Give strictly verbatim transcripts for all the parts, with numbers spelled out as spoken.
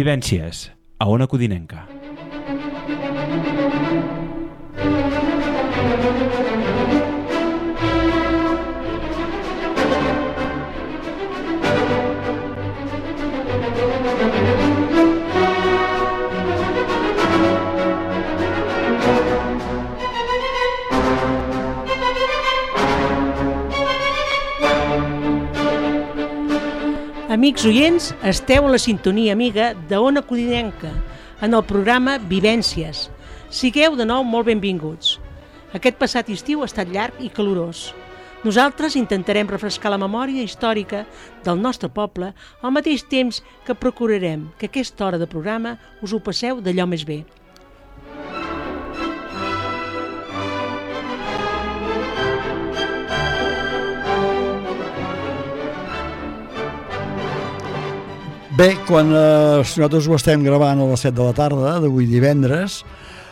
Vivències, a Ona Codinenca. Amics oients, esteu a la sintonia amiga d'Ona Codinenca, en el programa Vivències. Sigueu de nou molt benvinguts. Aquest passat estiu ha estat llarg i calorós. Nosaltres intentarem refrescar la memòria històrica del nostre poble al mateix temps que procurarem que aquesta hora de programa us ho passeu d'allò més bé. Bé, quan eh, nosaltres ho estem gravant a les set de la tarda, d'avui divendres,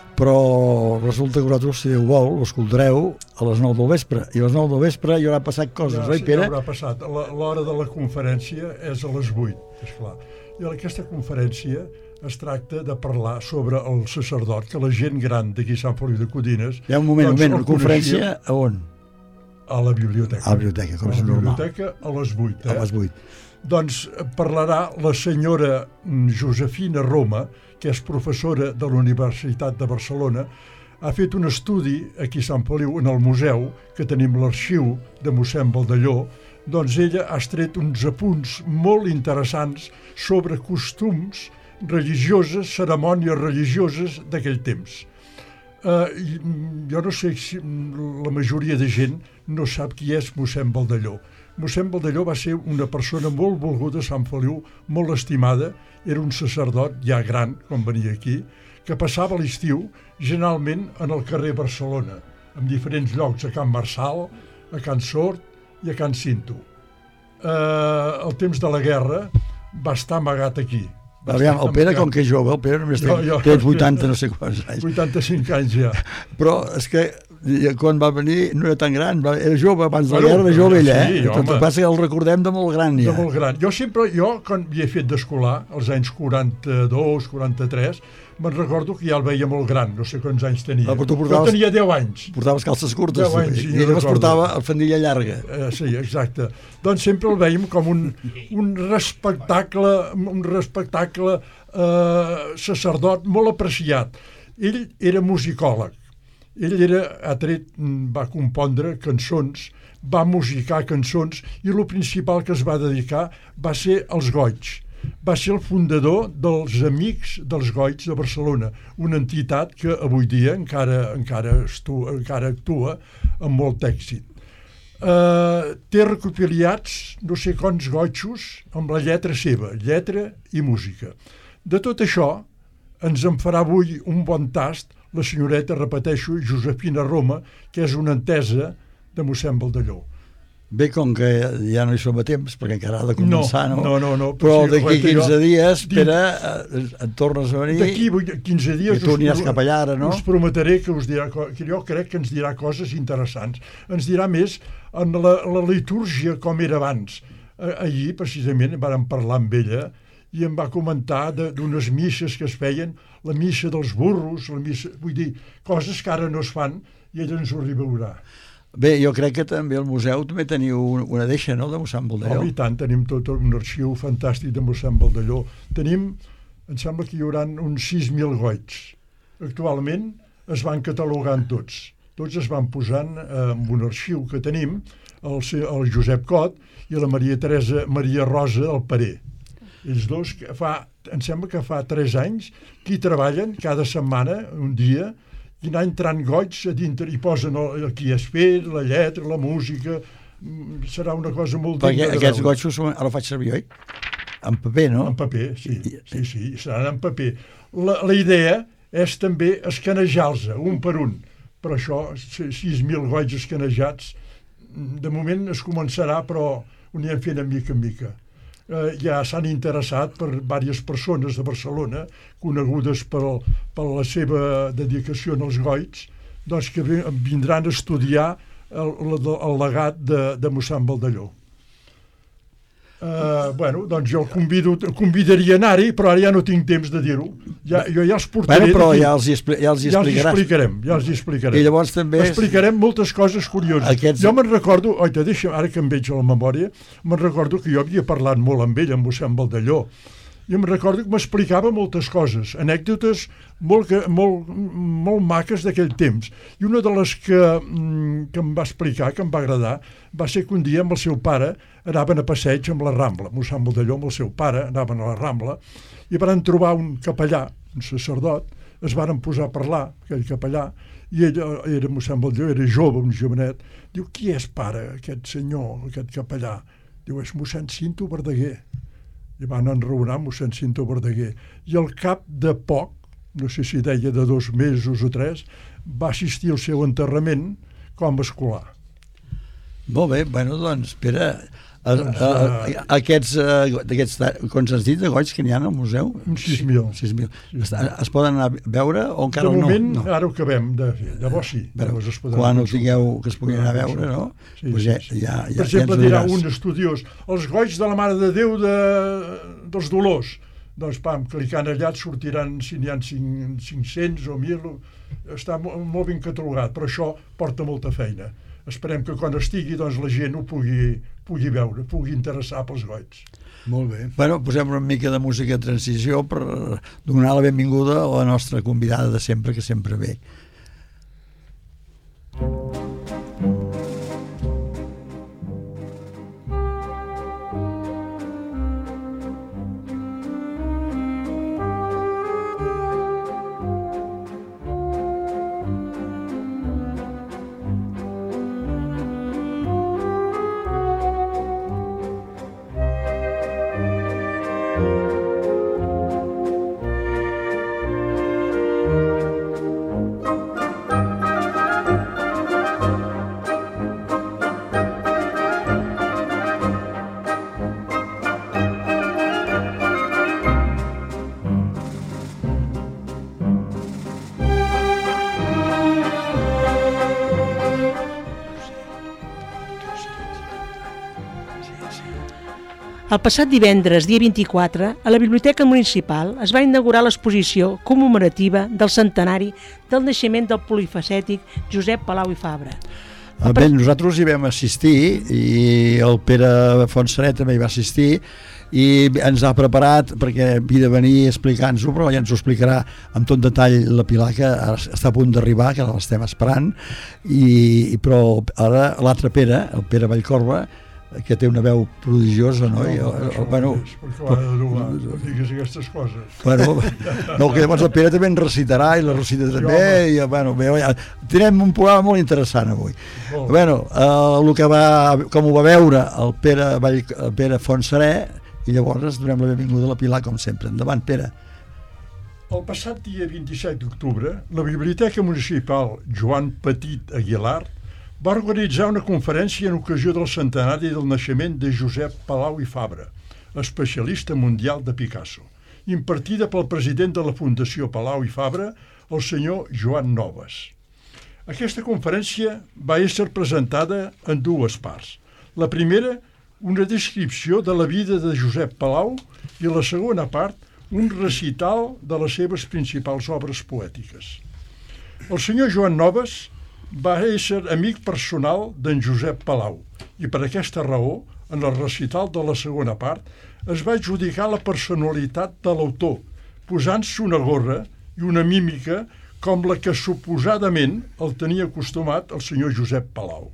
però resulta que vosaltres, si Déu vol, ho escoltareu a les nou del vespre. I a les nou del vespre hi haurà passat coses, ja, oi, Pere? Ja haurà passat. L'hora de la conferència és a les vuit, esclar. I en aquesta conferència es tracta de parlar sobre el sacerdot, que la gent gran d'aquí Sant Feliu de Codines... Hi ha un moment, doncs, un moment, una conferència a on? A la biblioteca. A la biblioteca, com és normal. A la biblioteca a les vuit, eh? A les vuit. Doncs parlarà la senyora Josefina Roma, que és professora de la Universitat de Barcelona. Ha fet un estudi aquí a Sant Feliu, en el museu, que tenim l'arxiu de mossèn Baldelló. Doncs ella ha tret uns apunts molt interessants sobre costums religioses, cerimònies religioses d'aquell temps. Uh, jo no sé si la majoria de gent no sap qui és mossèn Baldelló. Mossèn Baldelló va ser una persona molt volguda a Sant Feliu, molt estimada, era un sacerdot ja gran, quan venia aquí, que passava l'estiu generalment en el carrer Barcelona, en diferents llocs, a Can Marçal, a Can Sort i a Can Cinto. Eh, al temps de la guerra va estar amagat aquí. Aviam, el Pere, com que és jove, el Pere només té, jo, jo, té vuitanta no sé quants anys. vuitanta-cinc anys ja. Però és que quan va venir no era tan gran, era jove, abans de la guerra era jove ella, eh? Sí, tot el passa que el recordem de molt gran ja. De molt gran. Jo sempre, jo quan havia fet d'escolar, als anys quaranta-dos, quaranta-tres, me'n recordo que ja el veia molt gran, no sé quants anys tenia. Però tu portaves, jo tenia deu anys. Portaves calces curtes, deu anys, i ella es portava el fandilla llarga. Eh, sí, exacte. Doncs sempre el veiem com un, un respectacle, un respectacle eh, sacerdot molt apreciat. Ell era musicòleg. Ell era, ha tret, va compondre cançons, va musicar cançons i el principal que es va dedicar va ser als goigs. Va ser el fundador dels Amics dels Goigs de Barcelona, una entitat que avui dia encara, encara, estua, encara actua amb molt èxit. Uh, té recopilats no sé quants goixos amb la lletra seva, lletra i música. De tot això ens en farà avui un bon tast la senyoreta, repeteixo, Josefina Roma, que és una entesa de mossèn Baldelló. Bé, com que ja no hi som a temps, perquè encara ha de començar, no? No, no, no. Però sí, d'aquí quinze dies, Pere, et tornes a venir... D'aquí quinze dies... I tu aniràs cap allà ara, no? Us prometré que us dirà... que jo crec que ens dirà coses interessants. Ens dirà més en la, la litúrgia com era abans. Ahir, precisament, vàrem parlar amb ella i em va comentar d'unes misses que es feien, la missa dels burros, la missa, vull dir, coses que ara no es fan i ella ens ho reveurà. Bé, jo crec que també al museu també teniu una deixa, no?, de mossèn Baldelló. Oh, i tant, tenim tot un arxiu fantàstic de mossèn Baldelló. Tenim, em sembla que hi haurà uns sis mil goigs. Actualment es van catalogant tots. Tots es van posant eh, en un arxiu que tenim, el, el Josep Cot i la Maria Teresa Maria Rosa del Parer. Ells dos, que fa, em sembla que fa tres anys, que hi treballen cada setmana, un dia, i anar entrant goigs a dintre, i posen el, el qui es fet, la lletra, la música, serà una cosa molt digna de veure. Perquè aquests goixos, ara ho faig servir, oi? En paper, no? En paper, sí, sí, sí, seran en paper. La, la idea és també escanejar-los, un per un, però això, sis mil goigs escanejats, de moment es començarà, però ho anirem fent de mica en mica. Eh, ja s'han interessat per diverses persones de Barcelona, conegudes per, el, per la seva dedicació als goigs, doncs que vindran a estudiar el, el, el legat de, de mossèn Baldelló. Uh, bueno, doncs jo el convido, el convidaria a anar-hi, però ara ja no tinc temps de dir-ho. Ja, jo ja els portaré... Bueno, però d'aquí. ja els hi, expli ja els hi ja els hi explicaràs. explicarem, ja els hi explicarem. I llavors també... Explicarem moltes coses curioses. Aquests... Jo me'n recordo, oita, deixa, ara que em veig a la memòria, me'n recordo que jo havia parlat molt amb ell, amb mossèn Baldelló. Jo em recordo que m'explicava moltes coses, anècdotes molt, que, molt, molt maques d'aquell temps. I una de les que, que em va explicar, que em va agradar, va ser que un dia amb el seu pare anaven a passeig amb la Rambla. Mossèn Baldelló amb el seu pare anaven a la Rambla i van trobar un capellà, un sacerdot, es varen posar a parlar, aquell capellà, i ell era mossèn Baldelló, era jove, un jovenet. Diu, qui és pare, aquest senyor, aquest capellà? Diu, és mossèn Cinto Verdaguer. I van enraonar mossèn Cinto Verdaguer. I al cap de poc, no sé si deia de dos mesos o tres, va assistir al seu enterrament com a escolar. Molt bé, bueno, doncs, Pere, a, a, a, aquests, aquests, com has dit, de goigs que n'hi ha al museu? Uns sis mil. sis mil. Es, es poden anar a veure o encara no? De moment, no? no. Ara ho acabem de fer. Llavors sí. Llavors es quan ho tingueu que es puguin anar a veure, no? Sí, pues ja, sí, sí. Ja, ja, per exemple, ja dirà un estudiós, els goigs de la Mare de Déu de, dels Dolors. Doncs, pam, clicant allà et sortiran si n'hi ha cinc-cents o mil. Està molt, molt ben catalogat, però això porta molta feina. Esperem que quan estigui doncs, la gent ho pugui, pugui veure, pugui interessar pels goigs. Molt bé. Bueno, posem una mica de música de transició per donar la benvinguda a la nostra convidada de sempre, que sempre ve. El passat divendres, dia vint-i-quatre, a la Biblioteca Municipal es va inaugurar l'exposició commemorativa del centenari del naixement del polifacètic Josep Palau i Fabra. Bé, nosaltres hi vam assistir i el Pere Fontserè també hi va assistir i ens ha preparat perquè havia de venir explicant-nos-ho, però ja ens ho explicarà amb tot detall la Pilar, que està a punt d'arribar, que l'estem esperant, i, però ara l'altre Pere, el Pere Vallcorba, que té una veu prodigiosa, no? No, I, no, el, el, bueno, perquè ho ha de dur, no digues aquestes coses. Bueno, no, que llavors el Pere també en recitarà i la recita també, sí, i bueno, bé, ja, tindrem un programa molt interessant avui. Molt bueno, eh, el que va, com ho va veure el Pere, Vall, el Pere Fontserè, i llavors donem la benvinguda a la Pilar, com sempre. Endavant, Pere. El passat dia vint-i-set d'octubre, la Biblioteca Municipal Joan Petit Aguilar va organitzar una conferència en ocasió del centenari del naixement de Josep Palau i Fabra, especialista mundial de Picasso, impartida pel president de la Fundació Palau i Fabra, el senyor Joan Noves. Aquesta conferència va ésser presentada en dues parts. La primera, una descripció de la vida de Josep Palau, i la segona part, un recital de les seves principals obres poètiques. El senyor Joan Noves va ésser amic personal d'en Josep Palau i per aquesta raó, en el recital de la segona part, es va adjudicar la personalitat de l'autor, posant-se una gorra i una mímica com la que suposadament el tenia acostumat el senyor Josep Palau.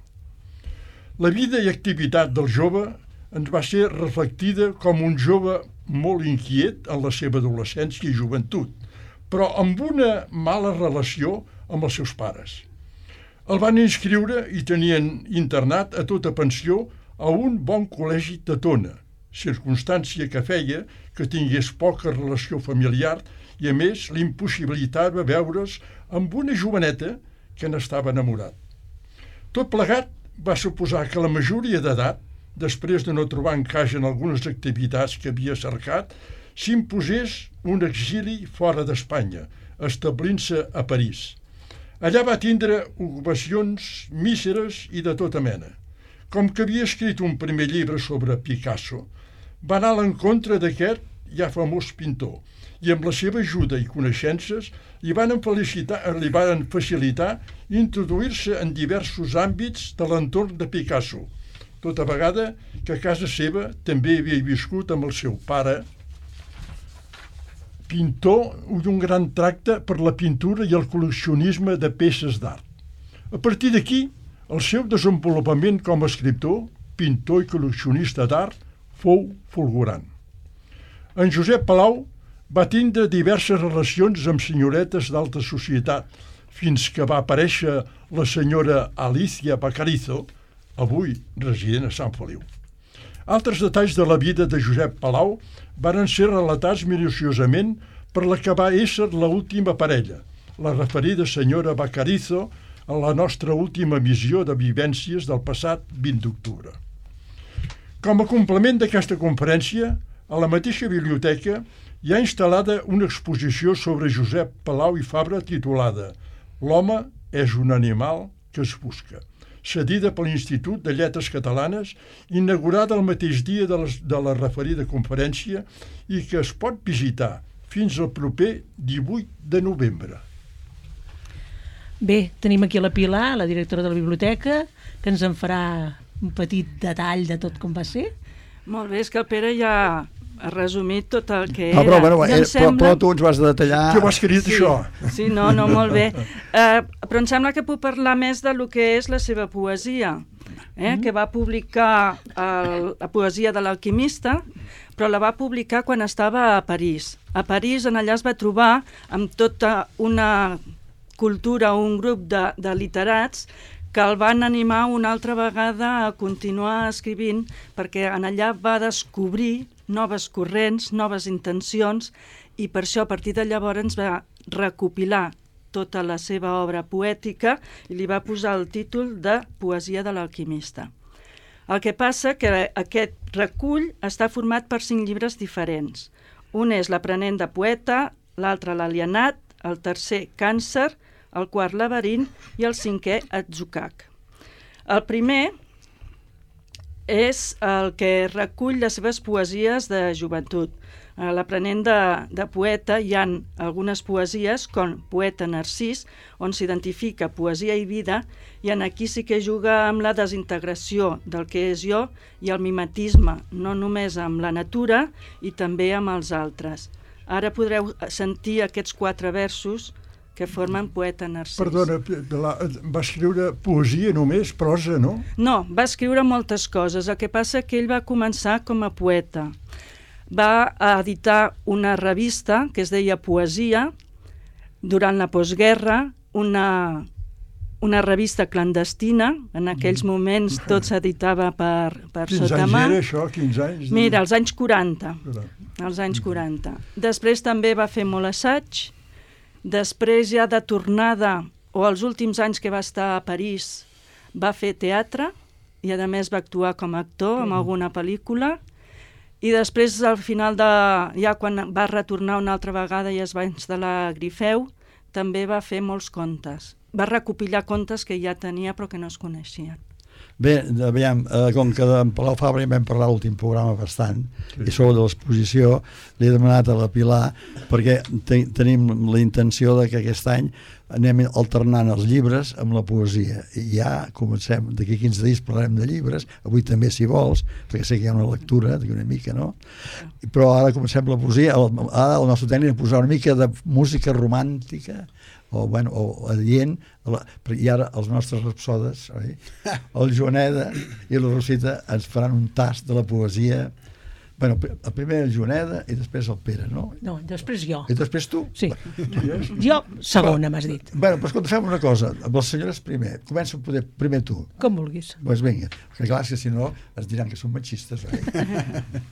La vida i activitat del jove ens va ser reflectida com un jove molt inquiet en la seva adolescència i joventut, però amb una mala relació amb els seus pares. El van inscriure i tenien internat a tota pensió a un bon col·legi de Tona, circumstància que feia que tingués poca relació familiar i, a més, l'impossibilitava veure's amb una joveneta que n'estava enamorat. Tot plegat va suposar que la majoria d'edat, després de no trobar encaix en algunes activitats que havia cercat, s'imposés un exili fora d'Espanya, establint-se a París. Allà va tindre ocupacions míseres i de tota mena. Com que havia escrit un primer llibre sobre Picasso, va anar a l'encontre d'aquest ja famós pintor i amb la seva ajuda i coneixences li van felicitar, li van facilitar introduir-se en diversos àmbits de l'entorn de Picasso, tota vegada que a casa seva també havia viscut amb el seu pare, pintor d'un gran tracte per la pintura i el col·leccionisme de peces d'art. A partir d'aquí, el seu desenvolupament com a escriptor, pintor i col·leccionista d'art fou fulgurant. En Josep Palau va tindre diverses relacions amb senyoretes d'alta societat, fins que va aparèixer la senyora Alicia Bacarizo, avui resident a Sant Feliu. Altres detalls de la vida de Josep Palau varen ser relatats minuciosament per la que va ésser l'última parella, la referida senyora Bacarizo, a la nostra última emissió de vivències del passat vint d'octubre. Com a complement d'aquesta conferència, a la mateixa biblioteca hi ha instal·lada una exposició sobre Josep Palau i Fabra titulada «L'home és un animal que es busca», cedida per l'Institut de Lletres Catalanes, inaugurada el mateix dia de, les, de la referida conferència i que es pot visitar fins al proper divuit de novembre. Bé, tenim aquí la Pilar, la directora de la biblioteca, que ens en farà un petit detall de tot com va ser. Molt bé, és que el Pere ja ha resumit tot el que no, era. però, bueno, em eh, sembla... però, però tu ens vas detallar... Què ho has escrit, sí, això? Sí, no, no, molt bé. Uh, però em sembla que puc parlar més de lo que és la seva poesia, eh? mm. que va publicar el, la poesia de l'alquimista, però la va publicar quan estava a París. A París, en allà es va trobar amb tota una cultura, un grup de, de literats que el van animar una altra vegada a continuar escrivint, perquè en allà va descobrir noves corrents, noves intencions, i per això a partir de llavors va recopilar tota la seva obra poètica i li va posar el títol de Poesia de l'alquimista. El que passa que aquest recull està format per cinc llibres diferents. Un és L'aprenent de poeta, l'altre L'alienat, el tercer Càncer, el quart Laberint i el cinquè Atzucac. El primer és el que recull les seves poesies de joventut. A l'aprenent de, de poeta hi ha algunes poesies, com Poeta Narcís, on s'identifica poesia i vida, i en aquí sí que juga amb la desintegració del que és jo i el mimetisme, no només amb la natura i també amb els altres. Ara podreu sentir aquests quatre versos que formen Poeta Narcís. Perdona, la, va escriure poesia només, prosa, no? No, va escriure moltes coses. El que passa que ell va començar com a poeta. Va editar una revista que es deia Poesia, durant la postguerra, una, una revista clandestina. En aquells moments tot s'editava per, per sota mà. Quins anys era això? quinze anys? Mira, als anys quaranta. Als anys quaranta. Després també va fer molt assaig. Després, ja de tornada, o els últims anys que va estar a París, va fer teatre i, a més, va actuar com a actor en alguna pel·lícula. I després, al final, de, ja quan va retornar una altra vegada i es va instal·lar a Grifeu, també va fer molts contes. Va recopilar contes que ja tenia però que no es coneixien. Bé, aviam, eh, com que d'en Palau Fabra ja vam parlar l'últim programa bastant, sí. I sobre de l'exposició li he demanat a la Pilar, perquè te tenim la intenció de que aquest any anem alternant els llibres amb la poesia. I ja comencem, d'aquí quinze dies parlarem de llibres, avui també si vols, perquè sé que hi ha una lectura, una mica, no? Però ara comencem la poesia, ara el nostre tècnic posar una mica de música romàntica, o, bueno, o adient, i ara els nostres rapsodes, oi? El Joaneda i la Rosita ens faran un tast de la poesia. Bueno, el primer el Joaneda i després el Pere, no? No, després jo. I després tu? Sí. Jo, segona, m'has dit. Bueno, però escolta, fem una cosa, amb les senyores primer, comença poder, primer tu. Com vulguis. Doncs pues vinga, perquè clar, que si no es diran que són machistes, oi?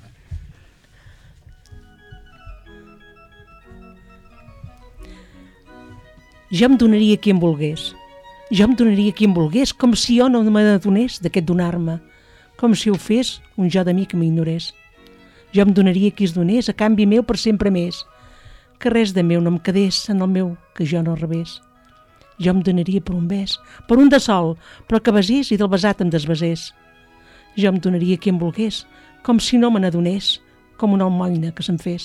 Jo em donaria qui em volgués. Jo em donaria qui em volgués, com si jo no m'adonés d'aquest donar-me, com si ho fes un jo de mi que m'ignorés. Jo em donaria qui es donés a canvi meu per sempre més, que res de meu no em quedés en el meu que jo no rebés. Jo em donaria per un bes, per un de sol, però que besés i del besat em desbesés. Jo em donaria qui em volgués, com si no me n'adonés, com una almoina que se'n fes.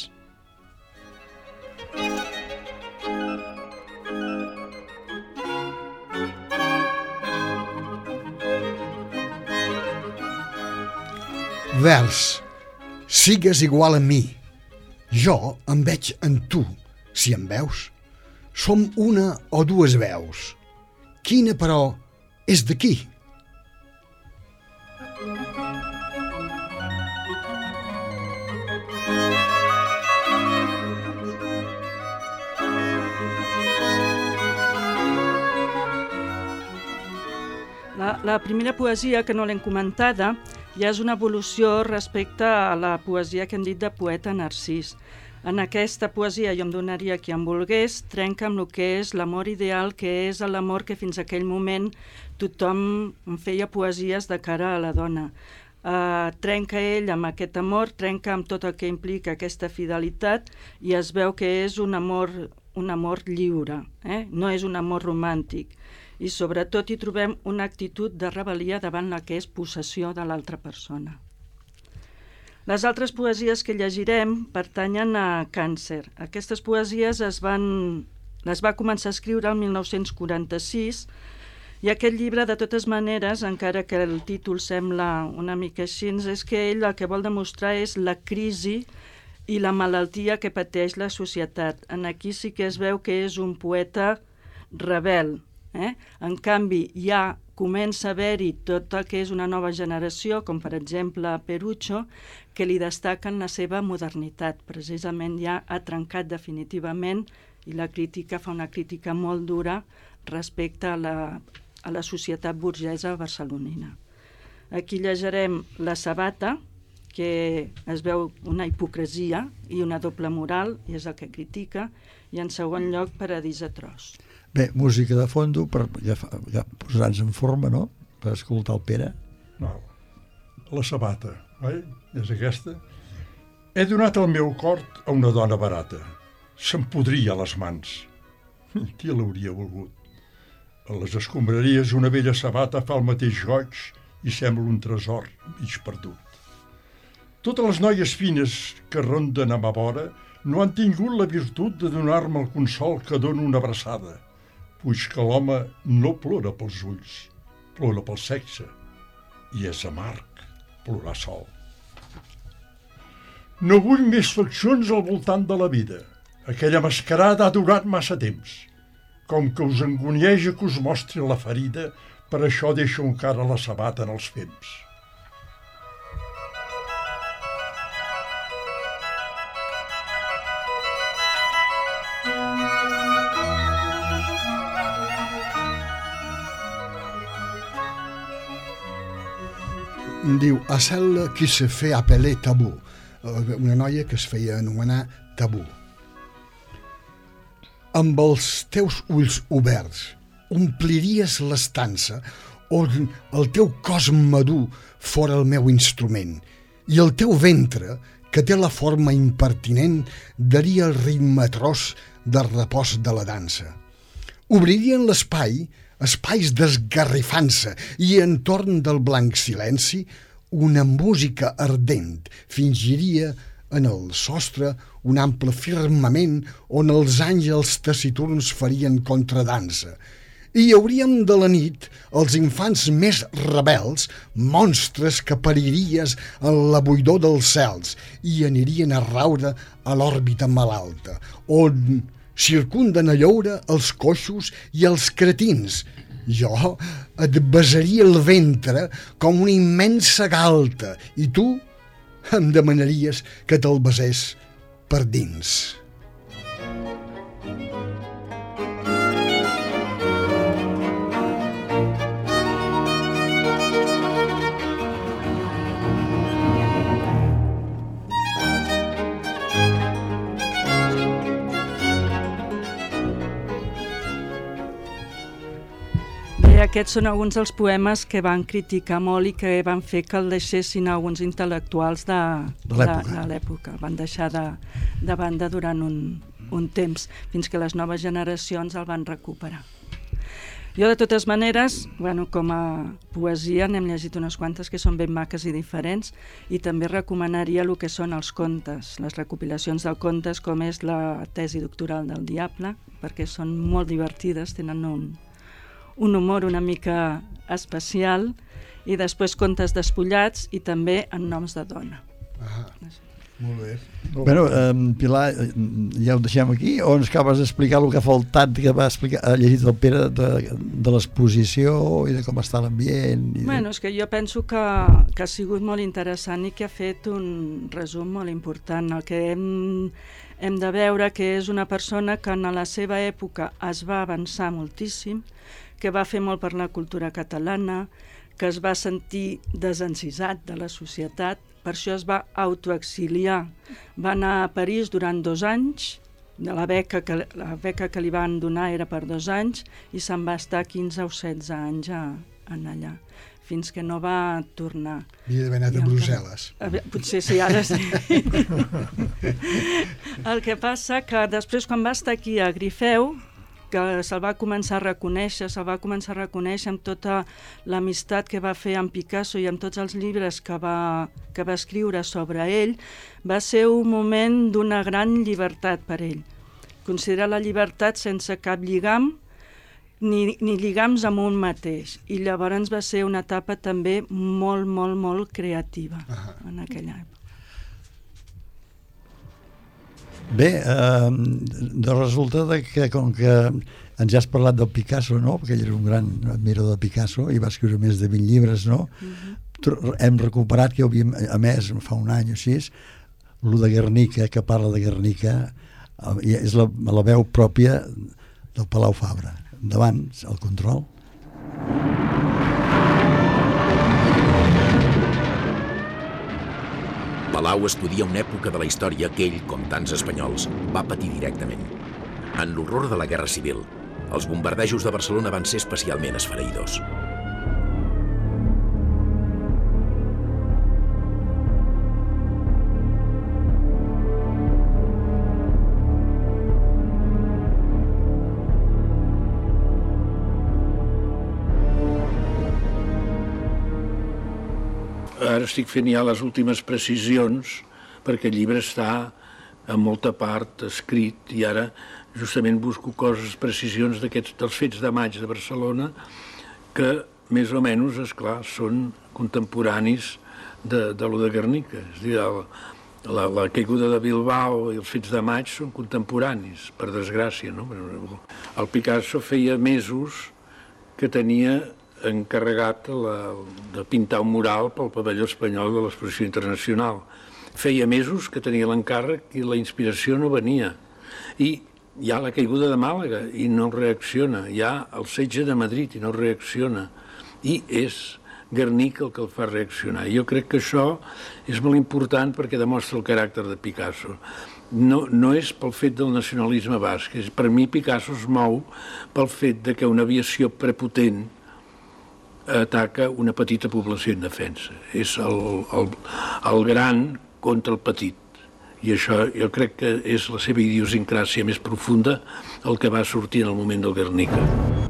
Vers, sigues igual a mi. Jo em veig en tu, si em veus. Som una o dues veus. Quina, però, és d'aquí? La, la primera poesia, que no l'hem comentada, ja és una evolució respecte a la poesia que hem dit de poeta Narcís. En aquesta poesia, jo em donaria qui em volgués, trenca amb el que és l'amor ideal, que és l'amor que fins a aquell moment tothom feia poesies de cara a la dona. Uh, trenca ell amb aquest amor, trenca amb tot el que implica aquesta fidelitat i es veu que és un amor, un amor lliure, eh? No és un amor romàntic. I sobretot hi trobem una actitud de rebel·lia davant la que és possessió de l'altra persona. Les altres poesies que llegirem pertanyen a Càncer. Aquestes poesies es van, les va començar a escriure el mil nou-cents quaranta-sis i aquest llibre, de totes maneres, encara que el títol sembla una mica així, és que ell el que vol demostrar és la crisi i la malaltia que pateix la societat. En aquí sí que es veu que és un poeta rebel. Eh? En canvi, ja comença a haver-hi tot el que és una nova generació, com per exemple Perucho, que li destaquen la seva modernitat. Precisament ja ha trencat definitivament i la crítica fa una crítica molt dura respecte a la, a la societat burgesa barcelonina. Aquí llegirem La sabata, que es veu una hipocresia i una doble moral, i és el que critica, i en segon lloc Paradís a tros. Bé, música de fondo, per ja, ja posar-nos en forma, no?, per escoltar el Pere. No, La sabata, oi? És aquesta? He donat el meu cor a una dona barata. Se'm podria a les mans. Qui l'hauria volgut? A les escombraries una vella sabata fa el mateix goig i sembla un tresor mig perdut. Totes les noies fines que ronden a ma vora no han tingut la virtut de donar-me el consol que dona una abraçada, puix que l'home no plora pels ulls, plora pel sexe, i és amarg plorar sol. No vull més faccions al voltant de la vida. Aquella mascarada ha durat massa temps. Com que us engonieja que us mostri la ferida, per això deixo encara la sabata en els fems. Diu, a celle qui se fait appeler Tabú, una noia que es feia anomenar Tabú. Amb els teus ulls oberts ompliries l'estança on el teu cos madur fora el meu instrument i el teu ventre, que té la forma impertinent, daria el ritme tros de repòs de la dansa. Obririen l'espai, espais d'esgarrifança, i entorn del blanc silenci una música ardent fingiria en el sostre un ample firmament on els àngels taciturns farien contradansa. I hi hauríem de la nit els infants més rebels, monstres que pariries en la buidor dels cels i anirien a raure a l'òrbita malalta, on circunden a lloure els coixos i els cretins. Jo et besaria el ventre com una immensa galta i tu em demanaries que te'l besés per dins. Aquests són alguns dels poemes que van criticar molt i que van fer que el deixessin alguns intel·lectuals de, de l'època. Van deixar de, de banda durant un, un temps, fins que les noves generacions el van recuperar. Jo, de totes maneres, bueno, com a poesia n'hem llegit unes quantes que són ben maques i diferents, i també recomanaria el que són els contes, les recopilacions de contes, com és la tesi doctoral del Diable, perquè són molt divertides, tenen un, un humor una mica especial, i després contes despullats i també en noms de dona. Ah, molt bé. Bueno, eh, Pilar, ja ho deixem aquí, o ens acabes d'explicar el que ha faltat, que va explicar, ha llegit el Pere, de, de l'exposició i de com està l'ambient? De... Bueno, és que jo penso que, que ha sigut molt interessant i que ha fet un resum molt important. El que hem, hem de veure que és una persona que en la seva època es va avançar moltíssim, que va fer molt per la cultura catalana, que es va sentir desencisat de la societat, per això es va autoexiliar. Va anar a París durant dos anys, de la beca que, la beca que li van donar era per dos anys, i se'n va estar quinze o setze anys a, a allà, fins que no va tornar. Havia d'haver anat a Brussel·les. Que, potser sí, ara sí. El que passa que després, quan va estar aquí a Grifeu, que se'l va començar a reconèixer, se'l va començar a reconèixer amb tota l'amistat que va fer amb Picasso i amb tots els llibres que va, que va escriure sobre ell, va ser un moment d'una gran llibertat per ell. Considera la llibertat sense cap lligam, ni, ni lligams amb un mateix. I llavors va ser una etapa també molt, molt, molt creativa uh-huh. en aquella època. Bé, eh, de resulta de que com que ens has parlat del Picasso, no? Perquè ell era un gran admirador de Picasso i va escriure més de vint llibres, no? Uh-huh. Hem recuperat que havíem, a més, fa un any o així, lo de Guernica, que parla de Guernica, és la, la veu pròpia del Palau Fabra. Endavant, el control. Palau estudia una època de la història que ell, com tants espanyols, va patir directament. En l'horror de la Guerra Civil, els bombardejos de Barcelona van ser especialment esfereïdors. Ara estic fent ja les últimes precisions perquè el llibre està en molta part escrit i ara justament busco coses, precisions d'aquests dels fets de maig de Barcelona que més o menys, esclar, són contemporanis de, de lo de Guernica. És a dir, el, la, la caiguda de Bilbao i els fets de maig són contemporanis, per desgràcia, no? El Picasso feia mesos que tenia encarregat la, de pintar un mural pel pavelló espanyol de l'exposició internacional. Feia mesos que tenia l'encàrrec i la inspiració no venia. I hi ha la caiguda de Màlaga i no reacciona. Hi ha el setge de Madrid i no reacciona. I és Guernica el que el fa reaccionar. Jo crec que això és molt important perquè demostra el caràcter de Picasso. No, no és pel fet del nacionalisme basc. És, per mi Picasso es mou pel fet de que una aviació prepotent ataca una petita població indefensa. És el, el, el gran contra el petit. I això jo crec que és la seva idiosincràsia més profunda el que va sortir en el moment del Guernica.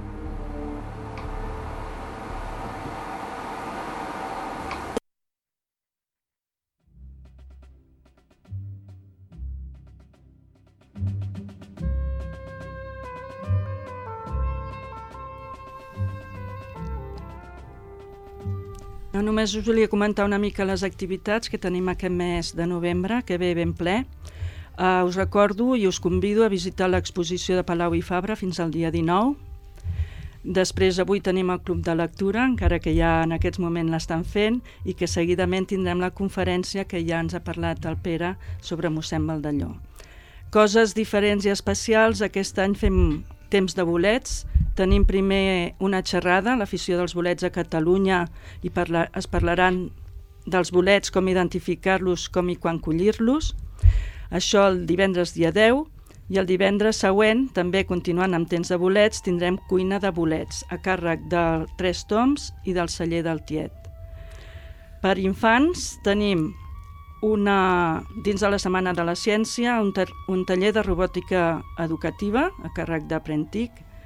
No, només us volia comentar una mica les activitats que tenim aquest mes de novembre, que ve ben ple. Uh, us recordo i us convido a visitar l'exposició de Palau i Fabra fins al dia dinou. Després, avui tenim el Club de Lectura, encara que ja en aquests moments l'estan fent, i que seguidament tindrem la conferència que ja ens ha parlat el Pere sobre mossèn Baldelló. Coses diferents i especials, aquest any fem temps de bolets. Tenim primer una xerrada, l'afició dels bolets a Catalunya, i parla, es parlaran dels bolets, com identificar-los, com i quan collir-los. Això el divendres dia deu, i el divendres següent, també continuant amb temps de bolets, tindrem cuina de bolets, a càrrec de Tres Toms i del celler del Tiet. Per infants tenim una, dins de la Setmana de la Ciència, un, ter, un taller de robòtica educativa, a càrrec d'Aprentic.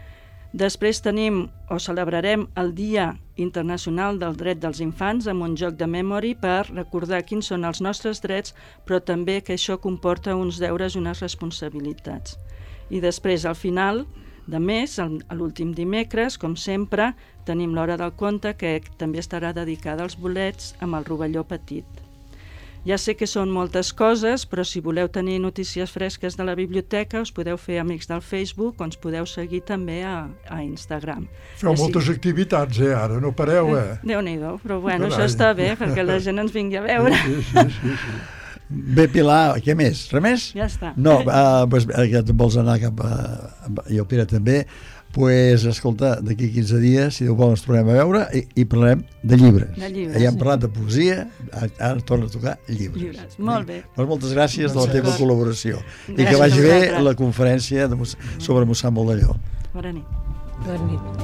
Després tenim o celebrarem el Dia Internacional del Dret dels Infants amb un joc de memory per recordar quins són els nostres drets, però també que això comporta uns deures i unes responsabilitats. I després, al final de mes, a l'últim dimecres, com sempre, tenim l'Hora del Conte, que també estarà dedicada als bolets amb el rovelló petit. Ja sé que són moltes coses, però si voleu tenir notícies fresques de la biblioteca us podeu fer amics del Facebook o ens podeu seguir també a, a Instagram. Feu Així... moltes activitats, eh, ara, no pareu, eh? Déu-n'hi-do, però bueno, Carai. això està bé, perquè la gent ens vingui a veure. Sí, sí, sí, sí. Bé, Pilar, què més? Res més? Ja està. No, uh, pues, que vols anar cap a... i el Pere també. Pues, escolta, d'aquí quinze dies, si Déu vol, ens tornem a veure i, i parlarem de llibres. De llibres, ja hem sí. parlat de poesia, ara torna a tocar llibres. Llibres, molt bé. Pues moltes gràcies de la teva col·laboració. I Gràcies que vagi a bé vosaltres. la conferència de, sobre Mossèn Baldelló. Bona nit. Bona nit.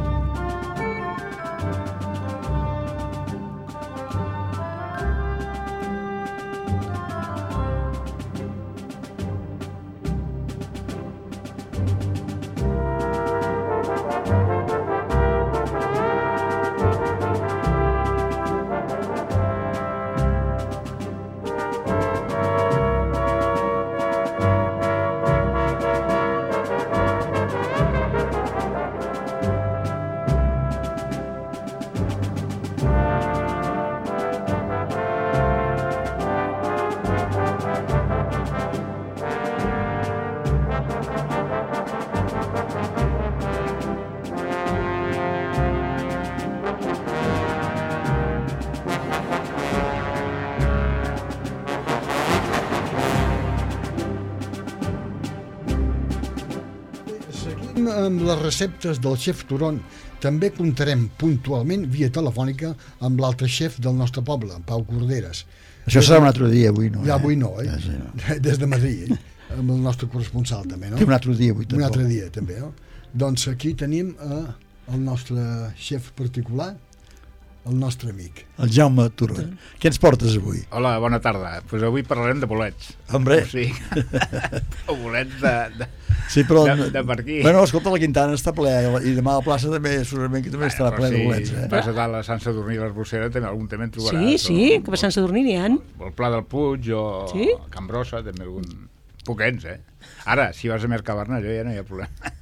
Amb les receptes del xef Turon també comptarem puntualment via telefònica amb l'altre xef del nostre poble, en Pau Corderes. Això serà un altre dia, avui no. Ja, eh? avui no, eh? Ja, sí, no. Des de Madrid, eh? Amb el nostre corresponsal també, no? Sí, un altre dia, avui Un tampoc. altre dia també, no? Doncs aquí tenim eh, el nostre xef particular, el nostre amic. El Jaume Turon. Què ens portes avui? Hola, bona tarda. Pues avui parlarem de bolets. Hombre. O sigui, o bolets de, de, Sí, però... de, de per aquí. Bueno, escolta, la Quintana està ple, i demà a la plaça també, segurament que també estarà ple de bolets, eh? Si vas a dalt a Sant Sadurní i l'Arbocera, també algun també en trobaràs. Sí, sí, o, que a Sant Sadurní n'hi ha. O el Pla del Puig, o Sí? Can Brossa, també algun... Poquets, eh? Ara, si vas a Mercabarna, ja no hi ha problema.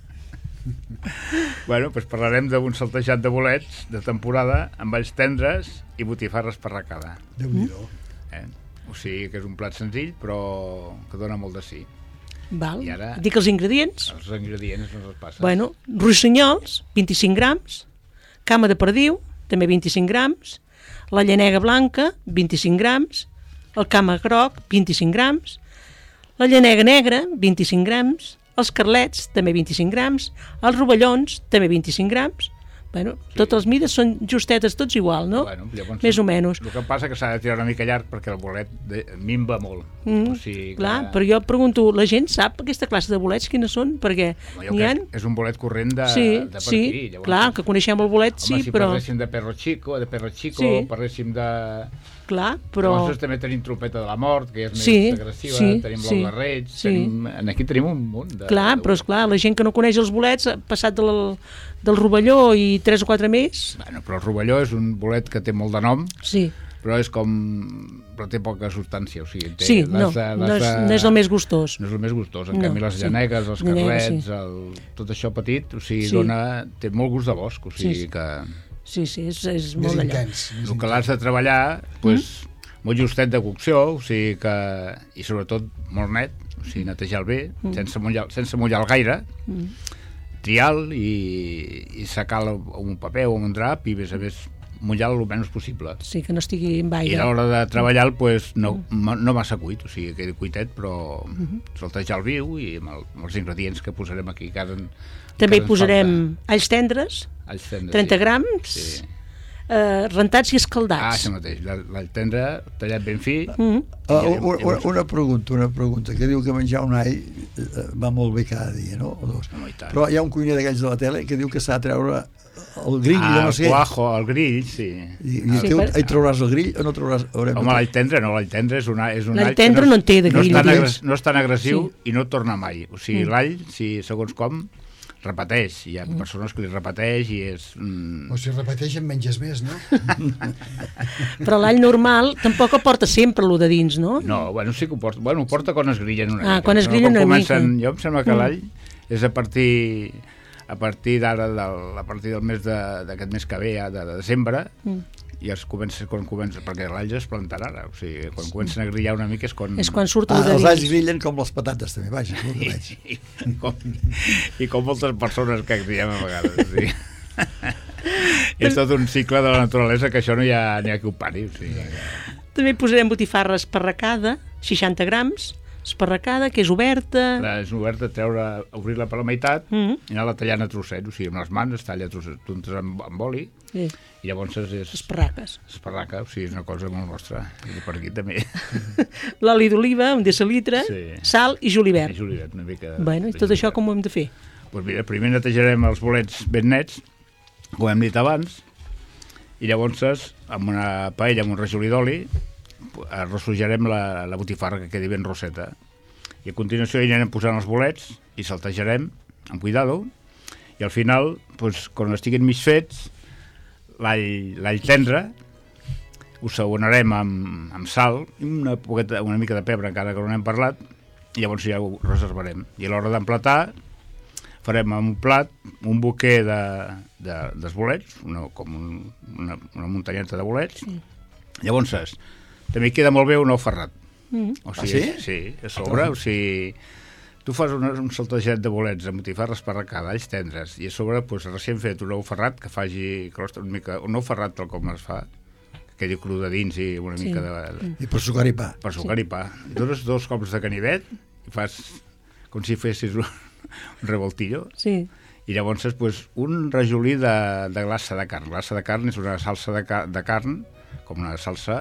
Bueno, doncs parlarem d'un saltejat de bolets de temporada amb alls tendres i botifarres per recada. Déu-n'hi-do. Eh? O sigui que és un plat senzill, però que dona molt de sí. Val. I ara- Dic els ingredients. Els ingredients no els passes. Bueno, rossinyols, vint-i-cinc grams, cama de perdiu, també vint-i-cinc grams, la llanega blanca, vint-i-cinc grams, el cama groc, vint-i-cinc grams, la llanega negra, vint-i-cinc grams, els carlets, també vint-i-cinc grams, els rovellons, també vint-i-cinc grams. Bueno, sí. Totes les mides són justetes, tots igual, no? Bueno, llavors, Més o menys. El que passa que s'ha de tirar una mica llarg perquè el bolet de, minva molt. Mm, o sigui que... Clar, però jo pregunto, la gent sap aquesta classe de bolets quines són? Perquè No, jo n'hi ha... crec que és un bolet corrent de, Sí, de per sí, aquí. Llavors, clar, que coneixem el bolet, home, sí, si però... parléssim de perro chico, de perro chico, Sí. parléssim de... Clar, però... Llavors també tenim trompeta de la mort, que és més Sí, agressiva, sí, tenim sí, l'ou de reig, sí. tenim... aquí tenim un munt de... Clar, de... però esclar, la gent que no coneix els bolets ha passat del, del rovelló i tres o quatre més. Bueno, però el rovelló és un bolet que té molt de nom, Sí, però és com... però té poca substància, o sigui... Té, sí, l'has no, de- no l'has és, de- no és el més gustós. No és el més gustós, en No, canvi les sí. llanegues, els Llanegues, carlets, sí. el, tot això petit, o sigui, Sí. dona, té molt gust de bosc, o sigui Sí. que Sí, sí, és, és Més molt d'allà. intens. Més el que l'has de treballar, pues, molt justet de cocció, o sigui que, i sobretot molt net, o sigui, netejar-lo bé, Mm. sense mullar, sense mullar gaire, Mm. triar-lo i, i secar-lo amb un paper o amb un drap i més a més mullar-lo el menys possible. Sí, que no estigui amb I aire. a l'hora de treballar-lo, pues, no, no massa cuit, o sigui, quedi cuitet, però Mhm. saltejar el viu i amb, el, amb els ingredients que posarem aquí. Que ara, També hi que ens posarem falta. alls tendres, Alls tendres, trenta sí. grams, Sí. eh, rentats i Ah, escaldats. això mateix, l'all tendre tallat ben fi. Mm. Uh, una, una, una pregunta, una pregunta, que diu que menjar un all eh, va molt bé cada dia, no? O dos. No, i tant. Però hi ha un cuiner d'aquells de la tele que diu que s'ha de treure el grill, Ah, no el sé. cuajo, el grill, sí. I, i Sí, tu, per- hi trauràs el grill o no trauràs... Haurem de Home, l'all tendre no, l'all tendre és un, és un L'all all que tendre no en té de no és grill, tan no? agres, no és tan agressiu Sí. i no torna mai. O sigui, Mm. l'all, si segons com, repeteix. Hi ha mm. persones que li repeteix i és... Mm... O si repeteix en menges més, no? Però l'all normal tampoc ho porta sempre, lo de dins, no? No, bueno, sí que ho porta. Bueno, ho porta quan es grillen una ah, mica. quan es grillen una comencen... mica. Jo em sembla que mm. l'all és a partir... a partir d'ara, del, a partir del mes d'aquest mes que ve, ja, de, de desembre, mm. i es comença, quan comença, perquè l'all es plantarà ara, o sigui, quan comencen a grillar una mica és quan... És quan surt ah, el de els dins. alls grillen com les patates també, vaja. I, i, com, I com moltes persones que grillem a vegades, o sigui. És tot un cicle de la naturalesa que això no hi ha, ni ha qui ho pari, o sigui. També posarem botifarra esparracada, seixanta grams, esparracada, que és oberta... La, és oberta, treure, obrir-la per la meitat mm -hmm. i anar-la tallant a trossets, o sigui, amb les mans es talla trossets, tuntes amb, amb oli, sí. i llavors és... Esparraques. Esparraca, o sigui, és una cosa molt nostra, i per aquí també. L'oli d'oliva, un decilitre, sí. sal i julivert. I julivert, una mica... Bueno, i tot això com ho hem de fer? Doncs pues mira, primer netejarem els bolets ben nets, com hem dit abans, i llavors, amb una paella, amb un rajolí d'oli, arrossejarem la, la botifarra que quedi ben rosseta i a continuació hi anem posant els bolets i saltejarem amb cuidado i al final, doncs, quan estiguin mig fets l'all tendre ho sabonarem amb, amb sal i una, poqueta, una mica de pebre encara que no n'hem parlat i llavors ja ho reservarem i a l'hora d'emplatar farem un plat un buquer de, de, de bolets una, com un, una, una muntanyeta de bolets sí. Llavors també queda molt bé un ou ferrat. Mm. O sigui, ah, sí? Sí, a sobre, ah, o sigui... Tu fas un, un saltejat de bolets amb botifarra esparracada, alls tendres, i a sobre, doncs, recient fet un ou ferrat que faci crosta una mica... Un ou ferrat tal com es fa, que quedi cru de dins i una sí. mica de... de... I per sucar i pa. Per sucar sí. i pa. I dones dos cops de canivet i fas com si fessis un, un revoltillo. Sí. I llavors, doncs, un rajolí de, de glassa de carn. Glassa de carn és una salsa de, car de carn, com una salsa...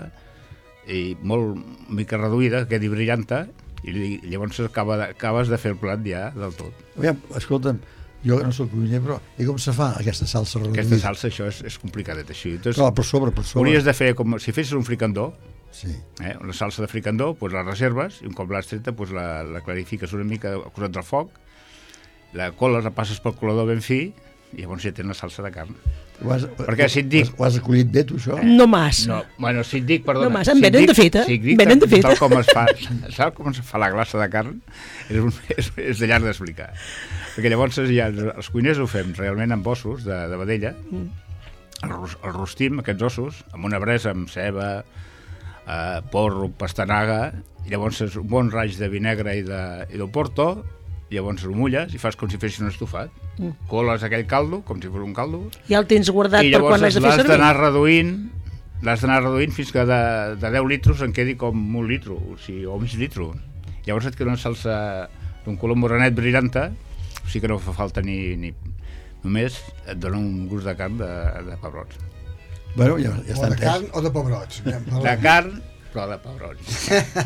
i molt mica reduïda, que quedi brillanta, i llavors acaba de, acabes de fer el plat ja del tot. Aviam, escolta'm, jo no soc cuiner, però i com se fa aquesta salsa reduïda? Aquesta salsa, això és, és complicadet, així. Entonces, no, per sobre, per sobre. Hauries de fer com si fessis un fricandó, sí. eh, una salsa de fricandó, doncs la reserves, i un cop l'has treta, doncs la, la clarifiques una mica al costat del foc, la coles, la passes pel colador ben fi, i llavors ja tens la salsa de carn. Ho has, perquè si et dic... Ho has acollit bé, tu, això? No massa. No, bueno, si et dic, perdona... No massa, en venen de feta. Si et dic, venen de feta. Tal com es fa, tal com es fa la glassa de carn, és, un, és, és de llarg d'explicar. Perquè llavors ja, els cuiners ho fem realment amb ossos de, de vedella, mm. el, el rostim, aquests ossos, amb una bresa amb ceba, eh, porro, pastanaga, i llavors és un bon raig de vinagre i de, i de porto, llavors ho mulles i fas com si fessis un estofat. Mm. Coles aquell caldo, com si fos un caldo. Ja el tens guardat per quan l'has de fer servir. I llavors l'has d'anar reduint, l'has d'anar reduint fins que de, de deu litres en quedi com un litro, o sigui, o mig litro. Llavors et queda una salsa d'un color morenet brillanta, o sigui que no fa falta ni... ni només et dona un gust de carn de, de pebrots. Bueno, ja, ja està o de carn o de pebrots. De carn, però de pebrots.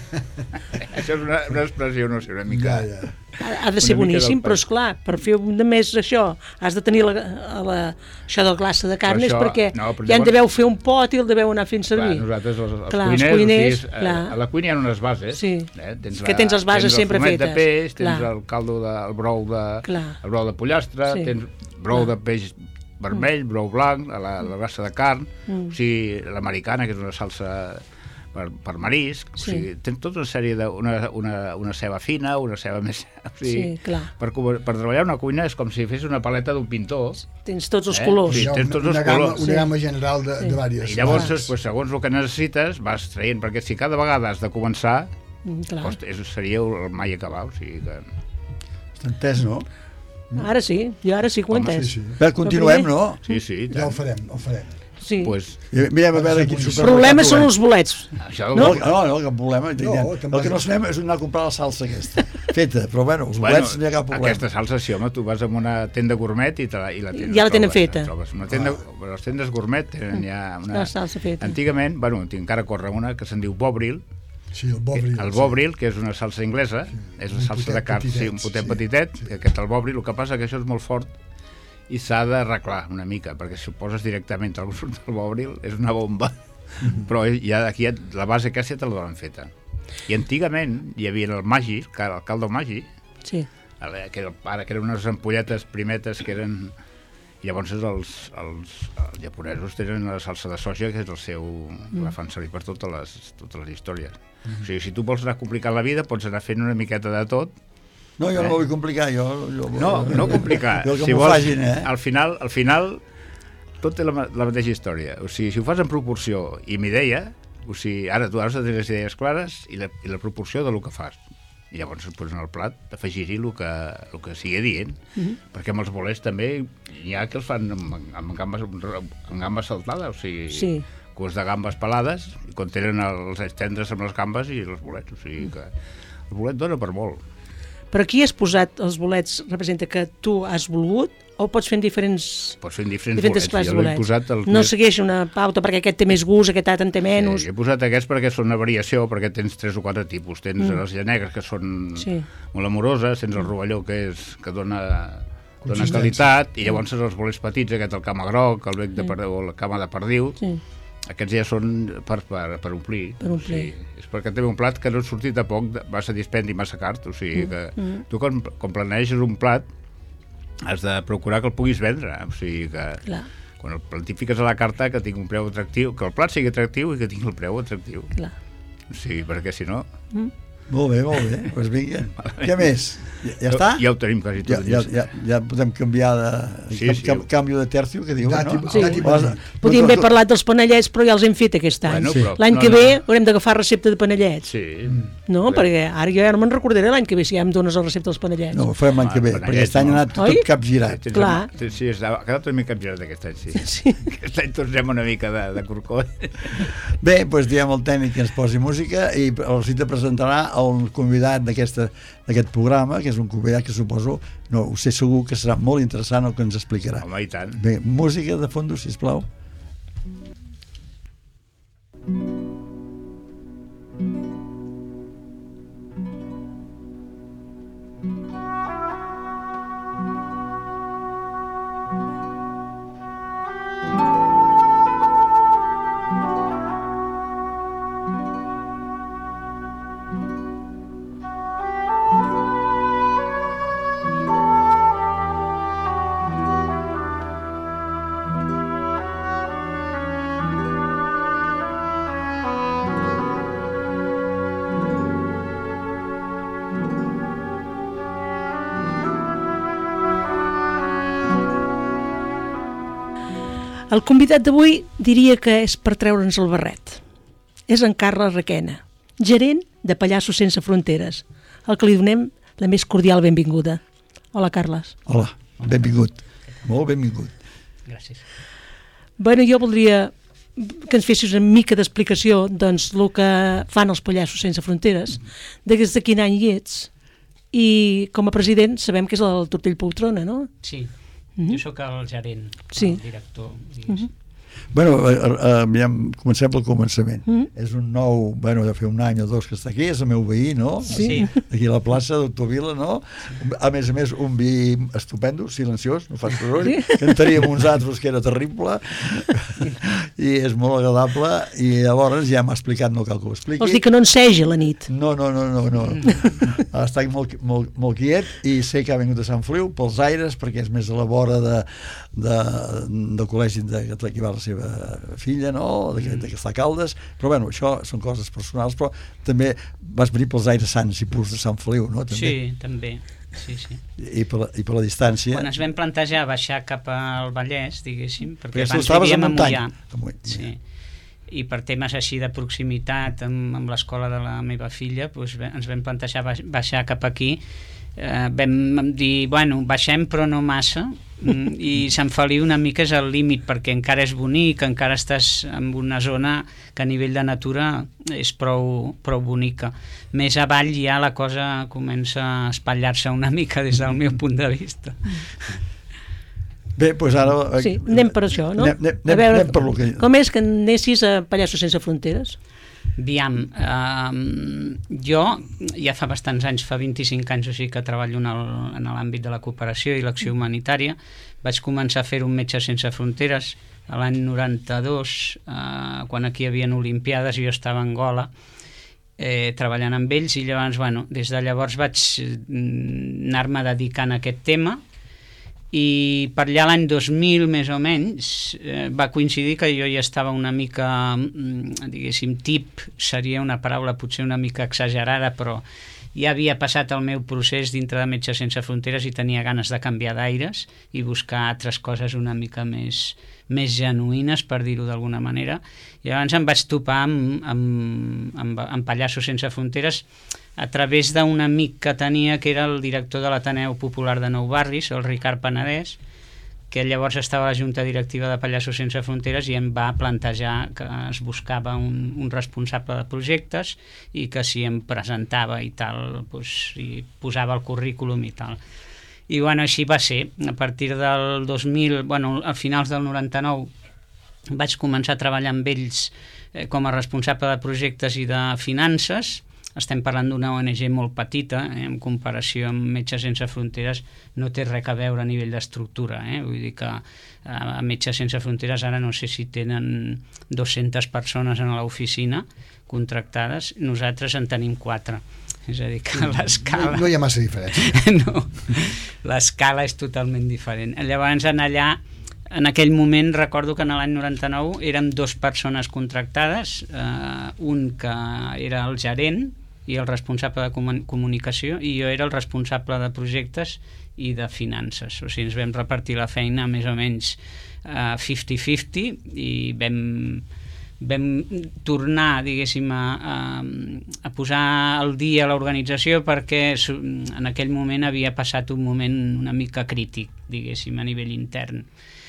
Això és una, una expressió, no sé, una mica... Ja, ja. Ha de ser boníssim, però esclar, per fer de més això, has de tenir la, la, això de glassa de carn, és perquè no, ja en deveu fer un pot i el deveu anar fent servir. Clar, nosaltres, els, els clar, cuiners, els cuiners o sigui, a, a la cuina hi ha unes bases. Sí. Eh? Tens la, que tens les bases tens sempre fetes. Tens el fumet de peix, tens clar. el caldo, de, el brou de, clar. el brou de pollastre, sí. tens brou clar. de peix vermell, mm. brou blanc, la, la glassa de carn, mm. o sigui, l'americana, que és una salsa... Per, per marisc, sí. o sigui, tens tota una sèrie de... Una, una, una ceba fina, una ceba més... O sigui, sí, clar. Per, per treballar una cuina és com si fes una paleta d'un pintor. Tens tots els eh? colors. Sí, tens tots una, els colors. Gamma, una gamma general de, sí. de diverses. I llavors, pues, segons el que necessites, vas traient, perquè si cada vegada has de començar, mm, costa, és, seria el mai acabar, o sigui que... Està entès, no? Ara sí, jo ara sí que ho he entès. Sí, sí. Però continuem, no? Sí, sí. Ja ho farem, ho farem. Sí. Pues, mirem a veure quin supermercat. El problema són els bolets. Això no, no, no, el problema. No, el que no sabem és anar a comprar la salsa aquesta feta, però bueno, els bueno, bolets no hi ha cap problema. Aquesta salsa, sí, home, tu vas a una tenda gourmet i, te la, i la tens. Ja la tenen feta. Una tenda, ah. Les tendes gourmet tenen ja una... La salsa feta. Antigament, bueno, encara corre una que se'n diu Bovril. Sí, el Bovril. El Bovril, sí. Que és una salsa inglesa, sí. És una salsa de carn, sí, un potet sí. petitet, sí. Que aquest el Bovril, el que passa que això és molt fort i s'ha d'arreglar una mica, perquè si ho poses directament al surt del Bovril és una bomba, mm-hmm. Però ja aquí la base aquesta te la donen feta. I antigament hi havia el Maggi, el caldo Maggi, sí. que, ara que eren unes ampolletes primetes que eren... Llavors els, els, els japonesos tenen la salsa de soja, que és el seu... Mm. La fan servir per totes les, totes les històries. Mm. O sigui, si tu vols anar complicant la vida, pots anar fent una miqueta de tot. No, jo eh? no vull complicar, jo... jo no, no complicar. Jo que si m'ho vols, facin, eh? Al final, al final, tot té la, la mateixa història. O sigui, si ho fas en proporció i amb idea, o sigui, ara tu has de tenir les idees clares i la, i la proporció de lo que fas. I llavors pues, en el plat afegir-hi el que, el que sigui dient, mm-hmm. perquè amb els bolets també hi ha que els fan amb, amb, gambes, amb gambes saltades, o sigui, sí. Cos de gambes pelades, i contenen els estendres amb les gambes i els bolets, o sigui que el bolet dona per molt. Però aquí has posat els bolets, representa que tu has volgut, o pots fer en diferents... Pots fer en diferents, diferents bolets. bolets. Posat el no més... segueix una pauta perquè aquest té més gust, aquest altre en té menys... Sí, he posat aquests perquè són una variació, perquè tens tres o quatre tipus. Tens mm. les llanegres, que són sí. molt amoroses, tens el rovelló, que és que dona, dona qualitat, i llavors els bolets petits, aquest el cama groc, el bec de perdiu, o la cama de perdiu, sí. aquests ja són per, per, per omplir. Per omplir. O sigui, és perquè també un plat que no ha sortit a poc, massa dispendi, massa car, o sigui que mm. tu quan, quan planeges un plat has de procurar que el puguis vendre, o sigui que clar. Quan el plantifiques a la carta que tingui un preu atractiu, que el plat sigui atractiu i que tingui el preu atractiu. Clar. O sigui, perquè si no... Mm. Molt bé, molt bé, doncs pues vinga. Què més? Ja, ja està? Ja ho tenim quasi tot. Ja, ja, ja, ja podem canviar de... Sí, cam, sí. cam, canvi de tercio, que diuen, Dati, no? Sí. Dati, Podíem haver parlat dels panellets, però ja els hem fet aquest any. Bueno, sí. però, L'any no, que no. ve haurem d'agafar recepta de panellets. Sí. No, sí. perquè ara jo ja no me'n recordaré l'any que ve si ja em dones la recepta dels panellets. No, ho farem l'any que ve, Ah, perquè aquest any ha anat tot, tot capgirat. Tens Clar. Una, sí, ha quedat una mica capgirat aquest any, sí. Sí. Aquest any tornem una mica de, de corcó. Bé, doncs diem al tècnic que ens posi música i el Cita presentarà el convidat d'aquest programa, que és un convidat que suposo, no, ho sé segur que serà molt interessant el que ens explicarà. Home, i tant. Bé, música de fondo, sisplau. El convidat d'avui diria que és per treure'ns el barret. És en Carles Requena, gerent de Pallassos Sense Fronteres, al que li donem la més cordial benvinguda. Hola, Carles. Hola, benvingut. Molt benvingut. Gràcies. Bueno, jo voldria que ens fessis una mica d'explicació doncs el que fan els Pallassos Sense Fronteres, des de quin any hi ets, i com a president sabem que és el Tortell Poltrona, no? Sí. Mm-hmm. Jo sóc el gerent, sí. el director. Mm-hmm. Bueno, eh, eh, ja comencem pel començament. Mm. És un nou, bueno, de fer un any o dos que està aquí, és el meu veí, no? Sí. Aquí a la plaça, doctor Vila, no? A més a més, un vi estupendo, silenciós, no fa soroll, Sí. cantaríem uns altres que era terrible, i és molt agradable, i llavors ja m'ha explicat, no cal que ho expliqui. Vols dir que no ensegi la nit? No, no, no, no, no. Ha estat molt, molt, molt quiet, i sé que ha vingut a Sant Feliu pels aires, perquè és més a la vora de, de, del col·legi de, de qui va la seva filla, no?, de, de que està a Caldes, però bueno, això són coses personals, però també vas venir pels aires sants i purs de Sant Feliu, no? També. Sí, també. Sí, sí. I, per la, I per la distància... Quan ens vam plantejar baixar cap al Vallès, diguéssim, perquè, perquè abans estaves a vivíem a muntanya. Mollà. Sí. I per temes així de proximitat amb, amb l'escola de la meva filla, doncs, ens vam plantejar baixar cap aquí. Eh, vam dir, bueno, baixem però no massa, i Sant Feliu una mica és el límit, perquè encara és bonic, encara estàs en una zona que a nivell de natura és prou, prou bonica. Més avall ja la cosa comença a espatllar-se una mica des del meu punt de vista. Bé, doncs ara... Sí, anem per això, no? Anem, anem, a veure, anem per lo que... com és que anessis a Pallassos Sense Fronteres? Aviam, eh, jo ja fa bastants anys, fa vint-i-cinc anys o sigui que treballo en el, en l'àmbit de la cooperació i l'acció humanitària. Vaig començar a fer un Metges Sense Fronteres l'any noranta-dos, eh, quan aquí hi havia Olimpiades i jo estava a Angola. eh, treballant amb ells, i llavors, bueno, des de llavors vaig anar-me dedicant a aquest tema, i per allà l'any dos mil més o menys eh, va coincidir que jo ja estava una mica, diguéssim, tip seria una paraula potser una mica exagerada, però ja havia passat el meu procés dintre de Metges Sense Fronteres i tenia ganes de canviar d'aires i buscar altres coses una mica més, més genuïnes, per dir-ho d'alguna manera. I llavors em vaig topar amb, amb, amb, amb Pallassos Sense Fronteres a través d'un amic que tenia, que era el director de l'Ateneu Popular de Nou Barris, el Ricard Penedès, que llavors estava a la Junta Directiva de Pallassos Sense Fronteres, i em va plantejar que es buscava un, un responsable de projectes i que si em presentava i tal, doncs, i posava el currículum i tal. I bueno, així va ser. A partir del dos mil, bueno, a finals del noranta-nou, vaig començar a treballar amb ells eh, com a responsable de projectes i de finances. Estem parlant d'una O N G molt petita, eh, en comparació amb Metges Sense Fronteres no té res a veure a nivell d'estructura, eh? Vull dir que eh, a Metges Sense Fronteres ara no sé si tenen dues-centes persones en l'oficina contractades, nosaltres en tenim quatre. És a dir, que l'escala... No, no hi ha massa diferència. No, l'escala és totalment diferent. Llavors, en allà, en aquell moment, recordo que en l'any noranta-nou érem dues persones contractades, eh, un que era el gerent i el responsable de comun comunicació, i jo era el responsable de projectes i de finances. O sigui, ens vam repartir la feina més o menys eh, cinquanta cinquanta, i vam... vam tornar, diguéssim, a, a, a posar al dia l'organització, perquè en aquell moment havia passat un moment una mica crític, diguéssim, a nivell intern.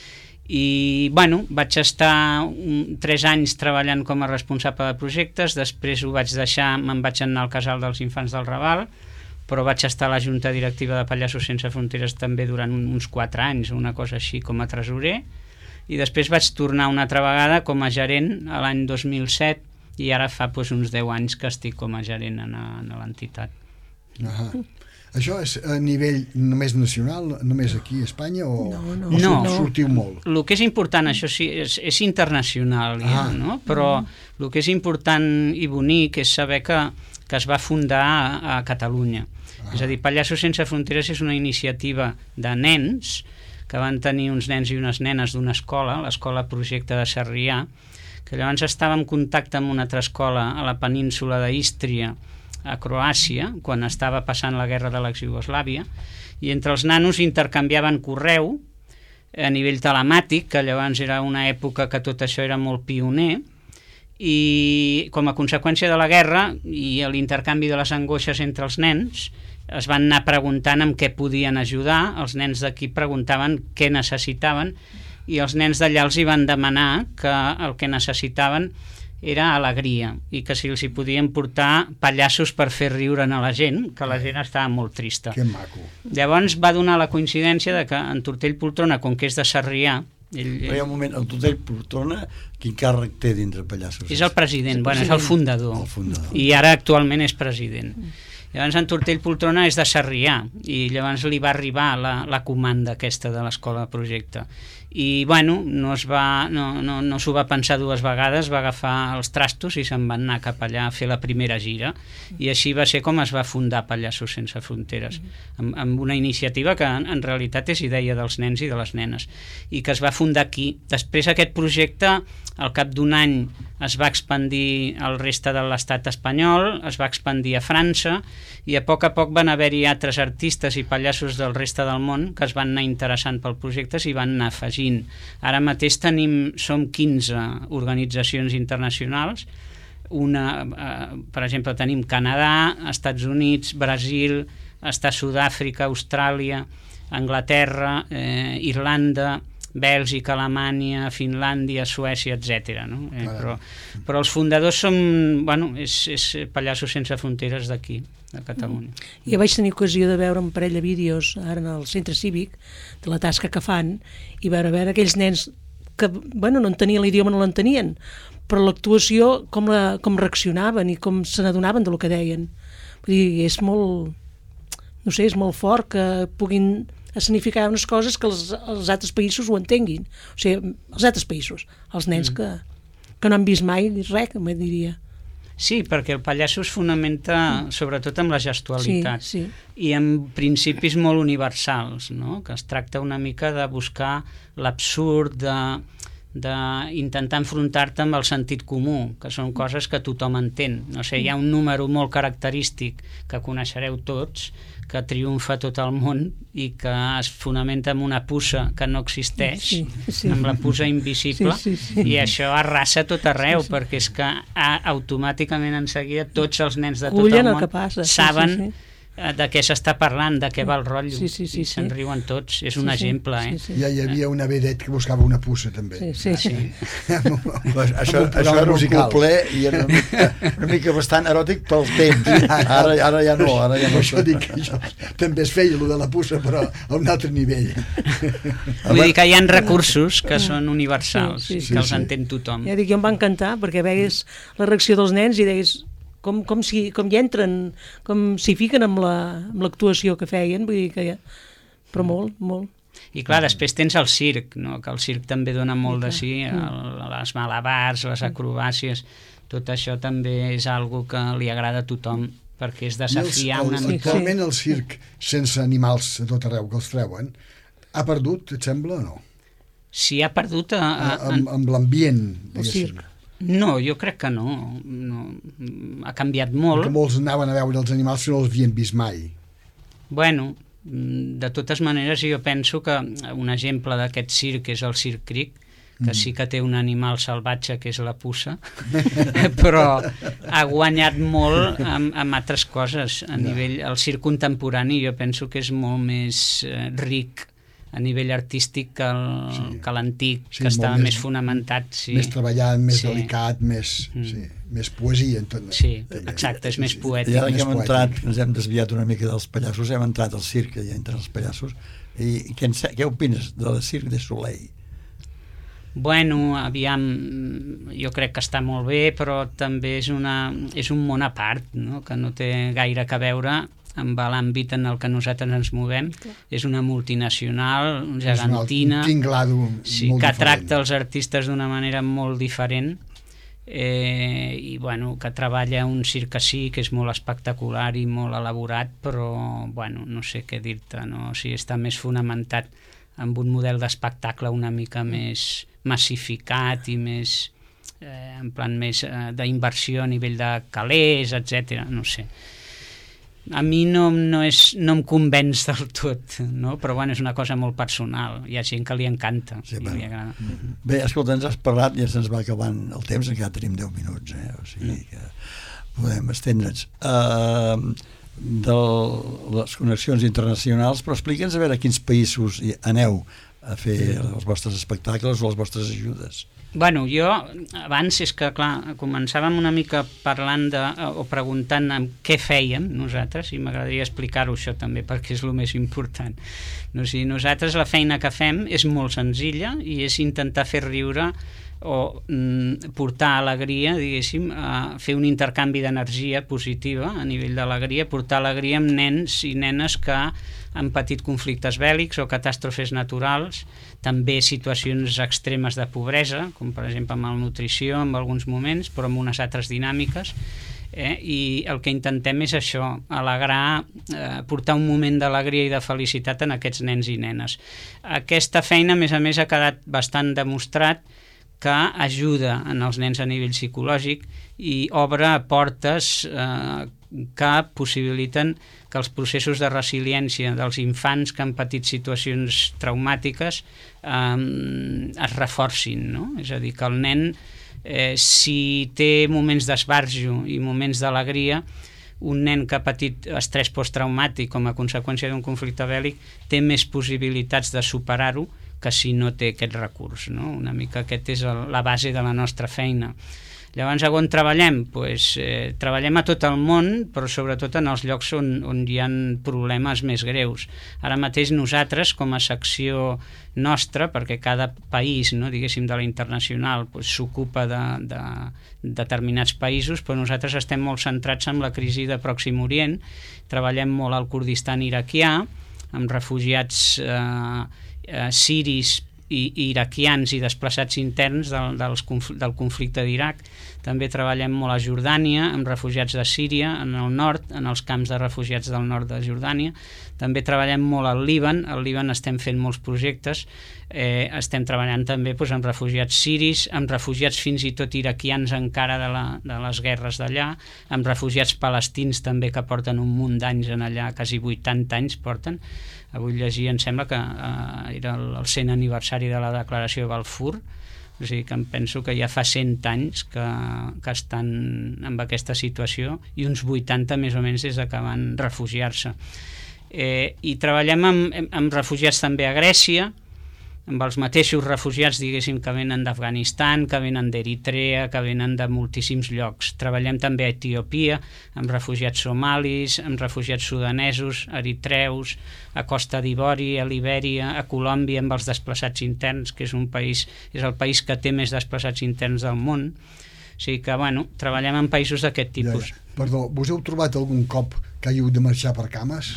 I, bueno, vaig estar un, tres anys treballant com a responsable de projectes, després ho vaig deixar, me'n vaig anar al Casal dels Infants del Raval, però vaig estar a la Junta Directiva de Pallassos Sense Fronteres també durant uns quatre anys, una cosa així, com a tresorer, i després vaig tornar una altra vegada com a gerent a l'any dos mil set, i ara fa doncs, uns deu anys que estic com a gerent en, en l'entitat. Ahà. Això és a nivell només nacional, només aquí a Espanya, o no, no, o no. sortiu molt? El que és important, això sí, és, és internacional, ja, ah. no? Però el que és important i bonic és saber que, que es va fundar a, a Catalunya. Ah. És a dir, Pallassos Sense Fronteres és una iniciativa de nens que van tenir uns nens i unes nenes d'una escola, l'escola Projecte de Sarrià, que llavors estava en contacte amb una altra escola a la península d'Ístria, a Croàcia, quan estava passant la guerra de l'ex-Iugoslàvia, i entre els nanos intercanviaven correu a nivell telemàtic, que llavors era una època que tot això era molt pioner, i com a conseqüència de la guerra i l'intercanvi de les angoixes entre els nens, es van anar preguntant amb què podien ajudar, els nens d'aquí preguntaven què necessitaven, i els nens d'allà els hi van demanar que el que necessitaven era alegria, i que si els hi podien portar pallassos per fer riure a la gent, que la gent estava molt trista. Que maco. Llavors va donar la coincidència de que en Tortell Poltrona, com que és de Sarrià, ell, Però hi ha un moment, el Tortell Poltrona, quin càrrec té dintre Pallassos? és el president, bueno, és el fundador, el fundador, i ara actualment és president. Llavors en Tortell Poltrona és de Sarrià, i llavors li va arribar la, la comanda aquesta de l'escola de projecte. I bueno, no es va, no, no, no s'ho va pensar dues vegades, va agafar els trastos i se'n van anar cap allà a fer la primera gira, i així va ser com es va fundar Pallassos Sense Fronteres, amb, amb una iniciativa que en, en realitat és idea dels nens i de les nenes, i que es va fundar aquí. Després aquest projecte, al cap d'un any, es va expandir al reste de l'estat espanyol, es va expandir a França, i a poc a poc van haver-hi altres artistes i pallassos del reste del món que es van anar interessant pel projecte i van anar afegint. Ara mateix tenim, som quinze organitzacions internacionals, una, eh, per exemple, tenim Canadà, Estats Units, Brasil, està Sud-àfrica, Austràlia, Anglaterra, eh, Irlanda, Bèlgica, Alemanya, Finlàndia, Suècia, etcètera. No? Eh, però, però els fundadors són, bueno, és, és Pallassos Sense Fronteres d'aquí, de Catalunya. Jo vaig tenir ocasió de veure un parell de vídeos ara en el centre cívic de la tasca que fan, i veure, veure aquells nens que, bueno, no entenien l'idioma, no l'entenien, però l'actuació, com, la, com reaccionaven i com se n'adonaven del que deien. Vull dir, és molt, no sé, és molt fort que puguin a significar unes coses que els, els altres països ho entenguin. O sigui, els altres països, els nens mm. que, que no han vist mai res, me diria. Sí, perquè el pallasso es fonamenta sobretot amb la gestualitat sí, sí. i amb principis molt universals, no? Que es tracta una mica de buscar l'absurd, de d'intentar enfrontar-te amb el sentit comú, que són coses que tothom entén. No sé, hi ha un número molt característic que coneixereu tots, que triomfa tot el món i que es fonamenta en una puça que no existeix, sí, sí. amb la puça invisible, sí, sí, sí. i això arrasa tot arreu, sí, sí. perquè és que ah, automàticament en seguida tots els nens de tot Cullen el món el que passa, saben sí, sí, sí. de què s'està parlant, de què va el rotllo, sí, sí, sí, i se'n sí. riuen tots, és un sí, exemple, sí, eh? sí, sí. Ja hi havia una vedet que buscava una puça, també. Sí, sí, sí. Pues això, això era un couple i era una mica, una mica bastant eròtic pel temps. Ara, ara ja no, ara ja no. Això dic que això també es feia, el de la puça, però a un altre nivell. Vull dir que hi ha recursos que són universals, sí, sí, sí, que els sí. entén tothom. Ja dic, jo em va encantar, perquè veies la reacció dels nens i deies com, com, si, com hi entren, com s'hi fiquen amb l'actuació la, que feien, vull dir que ja... Però molt, molt. I clar, després tens el circ, no? Que el circ també dona molt de sí, el, les malabars, les acrobàcies, tot això també és algo que li agrada a tothom, perquè és desafiar el, una mica. Actualment el circ, sense animals a tot arreu que els treuen, ha perdut, et sembla o no? Si ha perdut... A, a, a, amb amb l'ambient, el circ. No, jo crec que no. no. Ha canviat molt. Que molts anaven a veure els animals que no els havien vist mai. Bueno, de totes maneres jo penso que un exemple d'aquest circ és el Circ Cric, que sí que té un animal salvatge que és la puça, però ha guanyat molt amb, amb altres coses. A nivell, el circ contemporani jo penso que és molt més eh, ric a nivell artístic que l'antic, sí, que estava més, més fonamentat. Sí. Més treballat, més sí. delicat, més, mm. sí, més poesia. En tot, sí, exacte, és més poètic. I ara que hem entrat, ens hem desviat una mica dels pallassos, hem entrat al circ, ja entre els pallassos, i què, en, què opines de la Cirque du Soleil? Bueno, aviam, jo crec que està molt bé, però també és, una, és un món a part, no? Que no té gaire que veure amb l'àmbit en el que nosaltres ens movem. Clar. És una multinacional, gegantina, un tinglado sí, molt que diferent. tracta els artistes d'una manera molt diferent, eh, i bueno, que treballa un circ sí, que és molt espectacular i molt elaborat, però bueno, no sé què dir-te, no? O sigui, està més fonamentat amb un model d'espectacle una mica més massificat i més eh, en plan més eh, d'inversió a nivell de calés, etcètera. No sé. A mi no, no, és, no em convenç del tot, no? Però bueno, és una cosa molt personal. Hi ha gent que li encanta. Sí, i bueno. li agrada. Mm-hmm. Bé, escolta, ens has parlat i ja se'ns va acabant el temps, encara tenim deu minuts, eh? O sigui mm. que podem estendre'ns. Uh, de les connexions internacionals, però explica'ns a veure a quins països hi aneu a fer els vostres espectacles o les vostres ajudes. Bueno, jo abans és que, clar, començàvem una mica parlant de, o preguntant què fèiem nosaltres, i m'agradaria explicar-ho això també, perquè és el més important. No, o sigui, nosaltres la feina que fem és molt senzilla i és intentar fer riure o mm, portar alegria, diguéssim, a fer un intercanvi d'energia positiva a nivell d'alegria, portar alegria amb nens i nenes que han patit conflictes bèl·lics o catàstrofes naturals, també situacions extremes de pobresa, com per exemple malnutrició en alguns moments, però amb unes altres dinàmiques, eh? I el que intentem és això, alegrar, eh, portar un moment d'alegria i de felicitat en aquests nens i nenes. Aquesta feina, a més a més, ha quedat bastant demostrat que ajuda en els nens a nivell psicològic i obre portes eh, que possibiliten que els processos de resiliència dels infants que han patit situacions traumàtiques eh, es reforcin, no? És a dir, que el nen, eh, si té moments d'esbarjo i moments d'alegria, un nen que ha patit estrès posttraumàtic com a conseqüència d'un conflicte bèl·lic té més possibilitats de superar-ho que si no té aquest recurs, no? Una mica aquest és el, la base de la nostra feina. Llavors, on treballem? Pues, eh, treballem a tot el món, però sobretot en els llocs on, on hi ha problemes més greus. Ara mateix nosaltres, com a secció nostra, perquè cada país, no, diguéssim, de la internacional pues, s'ocupa de, de determinats països, però nosaltres estem molt centrats en la crisi de Pròxim Orient, treballem molt al Kurdistan iraquià, amb refugiats eh, eh, siris i iraquians i desplaçats interns del, dels, del conflicte d'Iraq. També treballem molt a Jordània, amb refugiats de Síria, en el nord, en els camps de refugiats del nord de Jordània. També treballem molt al Líban. Al Líban estem fent molts projectes. Eh, estem treballant també doncs, amb refugiats siris, amb refugiats fins i tot iraquians encara de, la, de les guerres d'allà, amb refugiats palestins també que porten un munt d'anys en allà, quasi vuitanta anys porten. Avui llegia, em sembla que eh, era el, el cent aniversari de la declaració de Balfour, o sigui que em penso que ja fa cent anys que, que estan en aquesta situació i uns vuitanta més o menys des que van refugiar-se. Eh, I treballem amb, amb refugiats també a Grècia, amb els mateixos refugiats, diguéssim, que venen d'Afganistan, que venen d'Eritrea, que venen de moltíssims llocs. Treballem també a Etiòpia, amb refugiats somalis, amb refugiats sudanesos, eritreus, a Costa d'Ivori, a Libèria, a Colòmbia, amb els desplaçats interns, que és un país, és el país que té més desplaçats interns del món. O sigui que, bueno, treballem en països d'aquest tipus. Ja, ja. Perdó, vos heu trobat algun cop que hàgiu de marxar per cames?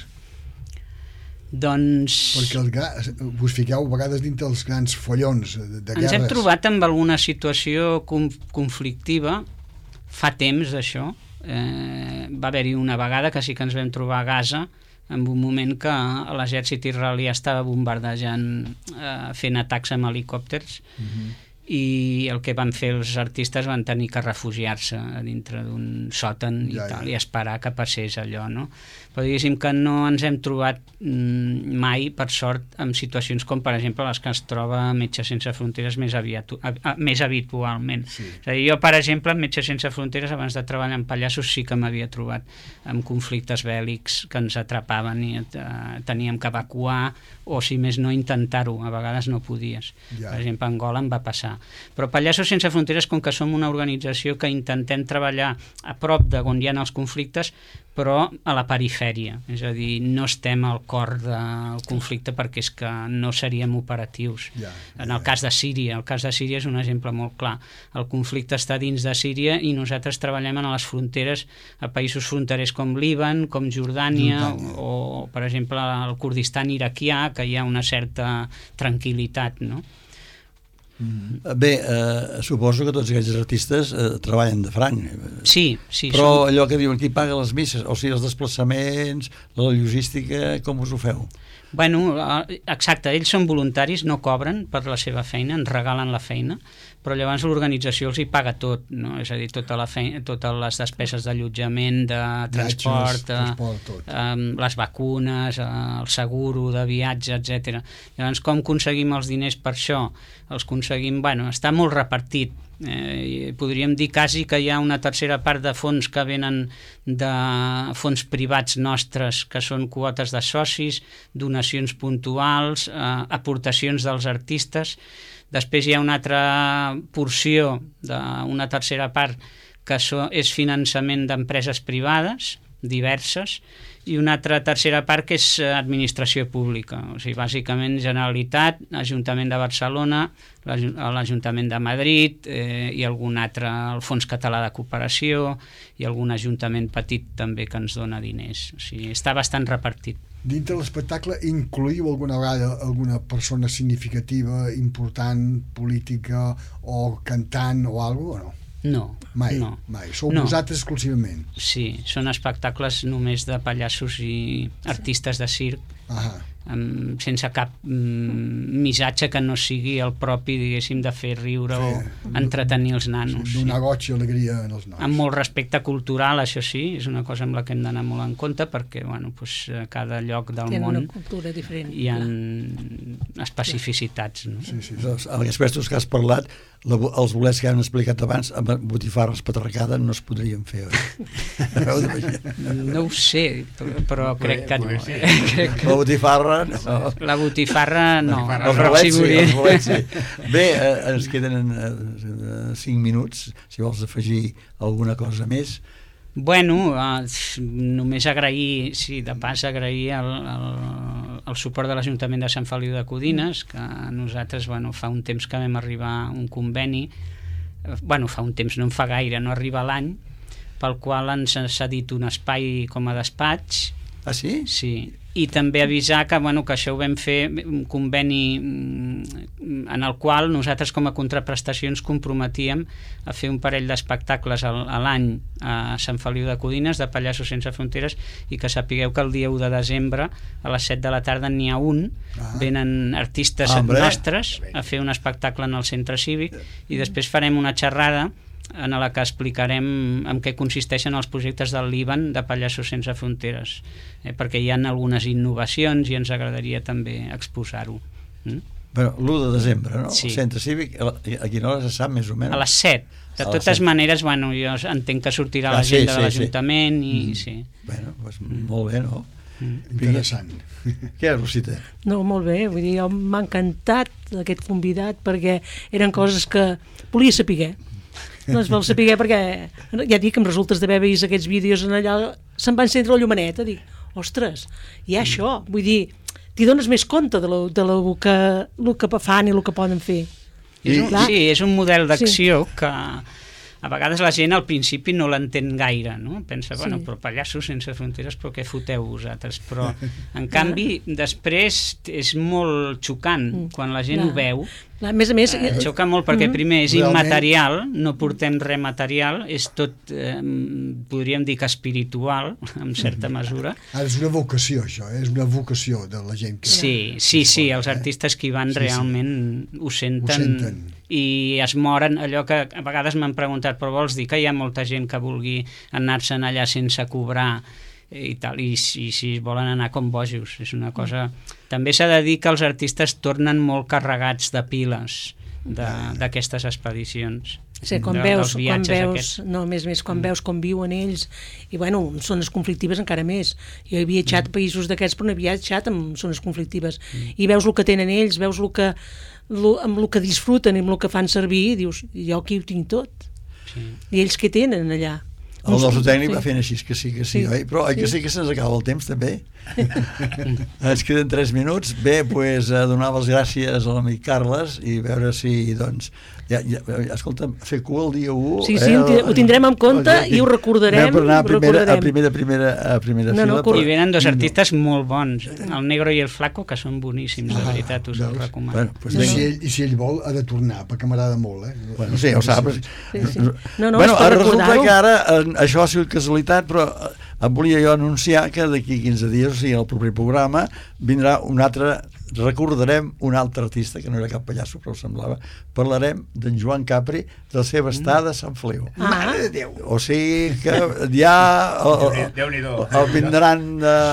Doncs... Perquè el gra... vos fiqueu a vegades dintre els grans follons de, de guerres. Ens hem trobat amb alguna situació conflictiva fa temps d'això. Eh, va haver-hi una vegada que sí que ens vam trobar a Gaza en un moment que l'exèrcit israelià estava bombardejant, eh, fent atacs amb helicòpters. Uh-huh. I el que van fer els artistes van tenir que refugiar-se dintre d'un sòtan i ja, tal, ja. I esperar que passés allò, no? Però diguéssim que no ens hem trobat mm, mai, per sort, en situacions com, per exemple, les que es troba Metges Sense Fronteres més, aviat, a, a, més habitualment. Sí. És a dir, jo, per exemple, amb Metges Sense Fronteres, abans de treballar en pallassos, sí que m'havia trobat amb conflictes bèl·lics que ens atrapaven i eh, teníem que evacuar, o si més no, intentar-ho. A vegades no podies. Ja. Per exemple, a Angola em va passar. Però Pallassos Sense Fronteres, com que som una organització que intentem treballar a prop de on hi ha els conflictes, però a la perifèria, és a dir, no estem al cor del conflicte perquè és que no seríem operatius. Ja, ja, en el cas de Síria, el cas de Síria és un exemple molt clar. El conflicte està dins de Síria i nosaltres treballem a les fronteres, a països fronterers com Líban, com Jordània, Jordània. O, per exemple, el Kurdistan iraquià, que hi ha una certa tranquil·litat, no? Mm. Bé, eh, suposo que tots aquests artistes eh, treballen de franc. Sí, sí. Però som... allò que diuen, qui paga les misses, o sigui, els desplaçaments, la logística, com us ho feu? Bueno, exacte, ells són voluntaris, no cobren per la seva feina, ens regalen la feina, però llavors l'organització els hi paga tot, no? És a dir, tota la feina, totes les despeses d'allotjament, de transport, transport eh, les vacunes, eh, el seguro de viatge, etcètera. Llavors, com aconseguim els diners per això? Els aconseguim, bueno, està molt repartit. Eh, podríem dir quasi que hi ha una tercera part de fons que venen de fons privats nostres, que són quotes de socis, donacions puntuals, eh, aportacions dels artistes. Després hi ha una altra porció d'una tercera part que so, és finançament d'empreses privades diverses, i una altra tercera part que és administració pública, o sigui, bàsicament Generalitat, Ajuntament de Barcelona, l'Ajuntament de Madrid, eh, i algun altre, el Fons Català de Cooperació, i algun ajuntament petit també que ens dona diners. O sigui, està bastant repartit. Dintre l'espectacle incloïu alguna vegada alguna persona significativa, important, política o cantant o alguna cosa o no? No, mai, no. mai. Sou no. vosaltres exclusivament? Sí, són espectacles només de pallassos i artistes de circ, Ahà. amb, sense cap mm, missatge que no sigui el propi, diguéssim, de fer riure sí. o entretenir els nanos. Donar sí. goig i alegria en els nois. Amb molt respecte cultural, això sí, és una cosa amb la que hem d'anar molt en compte, perquè bueno, pues, a cada lloc del Tenen món una cultura diferent, hi ha especificitats. No? Sí, sí. Doncs, amb aquests pestos que has parlat, la, els bolets que hem explicat abans, amb botifarres petarracada no es podrien fer, oi? No ho sé, però crec que no. Sí. La botifarra no. La botifarra no. Els bolets sí, els bolets sí. Bé, eh, ens queden eh, cinc minuts, si vols afegir alguna cosa més. Bueno, eh, només agrair, sí, de pas agrair el, el, el suport de l'Ajuntament de Sant Feliu de Codines, que nosaltres, bueno, fa un temps que vam arribar a un conveni, bueno, fa un temps, no en fa gaire, no arriba l'any, pel qual ens ha cedit un espai com a despatx. Ah, sí? Sí. i també avisar que, bueno, que això ho vam fer un conveni en el qual nosaltres com a contraprestació ens comprometíem a fer un parell d'espectacles a l'any a Sant Feliu de Codines de Pallassos Sense Fronteres, i que sapigueu que el dia u de desembre a les set de la tarda n'hi ha un, ah. venen artistes ah, nostres a fer un espectacle en el centre cívic, i després farem una xerrada en la que explicarem en què consisteixen els projectes del Líban de Pallassos Sense Fronteres, eh, perquè hi ha algunes innovacions i ens agradaria també exposar-ho. Mm? Bueno, l'u de desembre, no? Sí. El centre cívic, a quina hora se sap més o menys? A les set. De totes maneres, bueno, jo entenc que sortirà ah, l'agenda sí, sí, de l'Ajuntament sí. i mm. sí. Bueno, doncs molt bé, no? Mm. Interessant. Què, Rosita? No, molt bé, vull dir, m'ha encantat aquest convidat perquè eren coses que volia saber. No es vol saber perquè, ja dic, em resultes d'haver vist aquests vídeos en allà, se'm va encendre la llumaneta, dic, ostres, hi ha això, vull dir, t'hi dones més compte de lo, de lo que, lo que fan i el que poden fer. És un, sí, és un model d'acció sí. que a vegades la gent al principi no l'entén gaire, no? Pensa, sí. bueno, però Pallassos Sense Fronteres, però què foteu vosaltres? Però, en canvi, després és molt xocant quan la gent no. ho veu. A més a més... Eh, xoca molt perquè primer és immaterial, no portem res material, és tot, eh, podríem dir que espiritual, en certa mesura. Ara és una vocació, això, eh? És una vocació de la gent que... Sí, sí, sí, els artistes que hi van sí, realment sí. ho senten... Ho senten. I es moren, allò que a vegades m'han preguntat, però vols dir que hi ha molta gent que vulgui anar-se'n allà sense cobrar i tal, i si, si volen anar com bojos, és una cosa... També s'ha de dir que els artistes tornen molt carregats de piles d'aquestes expedicions. Sí, quan de, veus, quan veus no, més més, quan mm. veus com viuen ells, i bueno, zones conflictives encara més. Jo he viatjat mm. a països d'aquests, però no he viatjat en zones conflictives, mm. i veus el que tenen ells, veus el que, lo, amb el que disfruten i amb el que fan servir, i dius, jo aquí ho tinc tot. Sí. I ells què tenen allà? El nostre tècnic sí. va fent així, que sí, que sí, sí. oi? Però oi que sí que se'ns acaba el temps, també? Ens queden tres minuts. Bé, doncs, donar les gràcies a l'amic Carles i veure si, doncs, ja, ja, escolta, fer cua el dia u... Sí, sí, eh? ho tindrem en compte i ho recordarem. Anem per anar a primera, a primera, primera, a primera no, fila. No, però... I venen dos artistes no. molt bons, el Negro i el Flaco, que són boníssims, de veritat, us ho recomano. Bueno, pues I, si ell, I si ell vol, ha de tornar, perquè m'agrada molt, eh? Bueno, sí, ho saps. Sí, sí. No, no, bueno, resulta que ara, això ha sigut casualitat, però em volia jo anunciar que d'aquí quinze dies, o sigui, el proper programa, vindrà un altre, recordarem un altre artista, que no era cap pallasso, però semblava, parlarem d'en Joan Capri, de la seva estada a Sant Feliu. Ah. Mare de Déu! O sigui que ja el, el, el vindran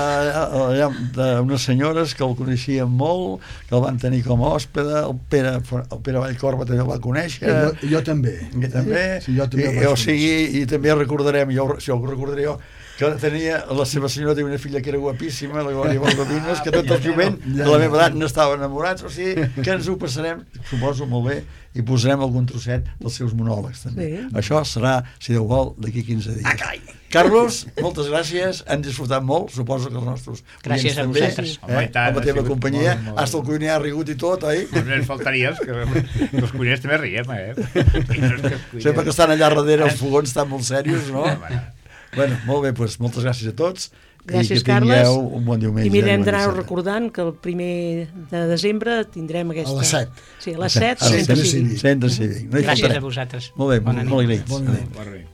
d'unes senyores que el coneixien molt, que el van tenir com a òspede, el Pere, el Pere Vallcorba també el va conèixer. Jo, jo també. I, també, sí, jo també i, o sigui, i també recordarem, jo, si ho recordaré jo, que tenia, la seva senyora tenia una filla que era guapíssima, la Glòria Valdovinos, que tot el jovent de la meva edat n'estaven enamorats, o sigui que ens ho passarem, suposo, molt bé, i posarem algun trosset dels seus monòlegs també. Sí. Això serà, si Déu vol, d'aquí quinze dies. Ah, Carlos, moltes gràcies, hem disfrutat molt, suposo que els nostres gràcies a també, vosaltres. Eh, amb la teva companyia, molt, molt, hasta el cuiner ha rigut i tot, oi? No ens faltaria, que els cuiners també riem, eh? Sempre que estan allà darrere els fogons estan molt serios, no? Bueno, molt bé, doncs moltes gràcies a tots. Gràcies, i que tingueu Carles. Un bon diumenge. I mirem d'anar recordant que el primer de desembre tindrem aquesta... A les set. Sí, a les set, Centre Cívic. Centre Cívic. Gràcies a vosaltres. Molt bé, molt agraïts. Bona nit.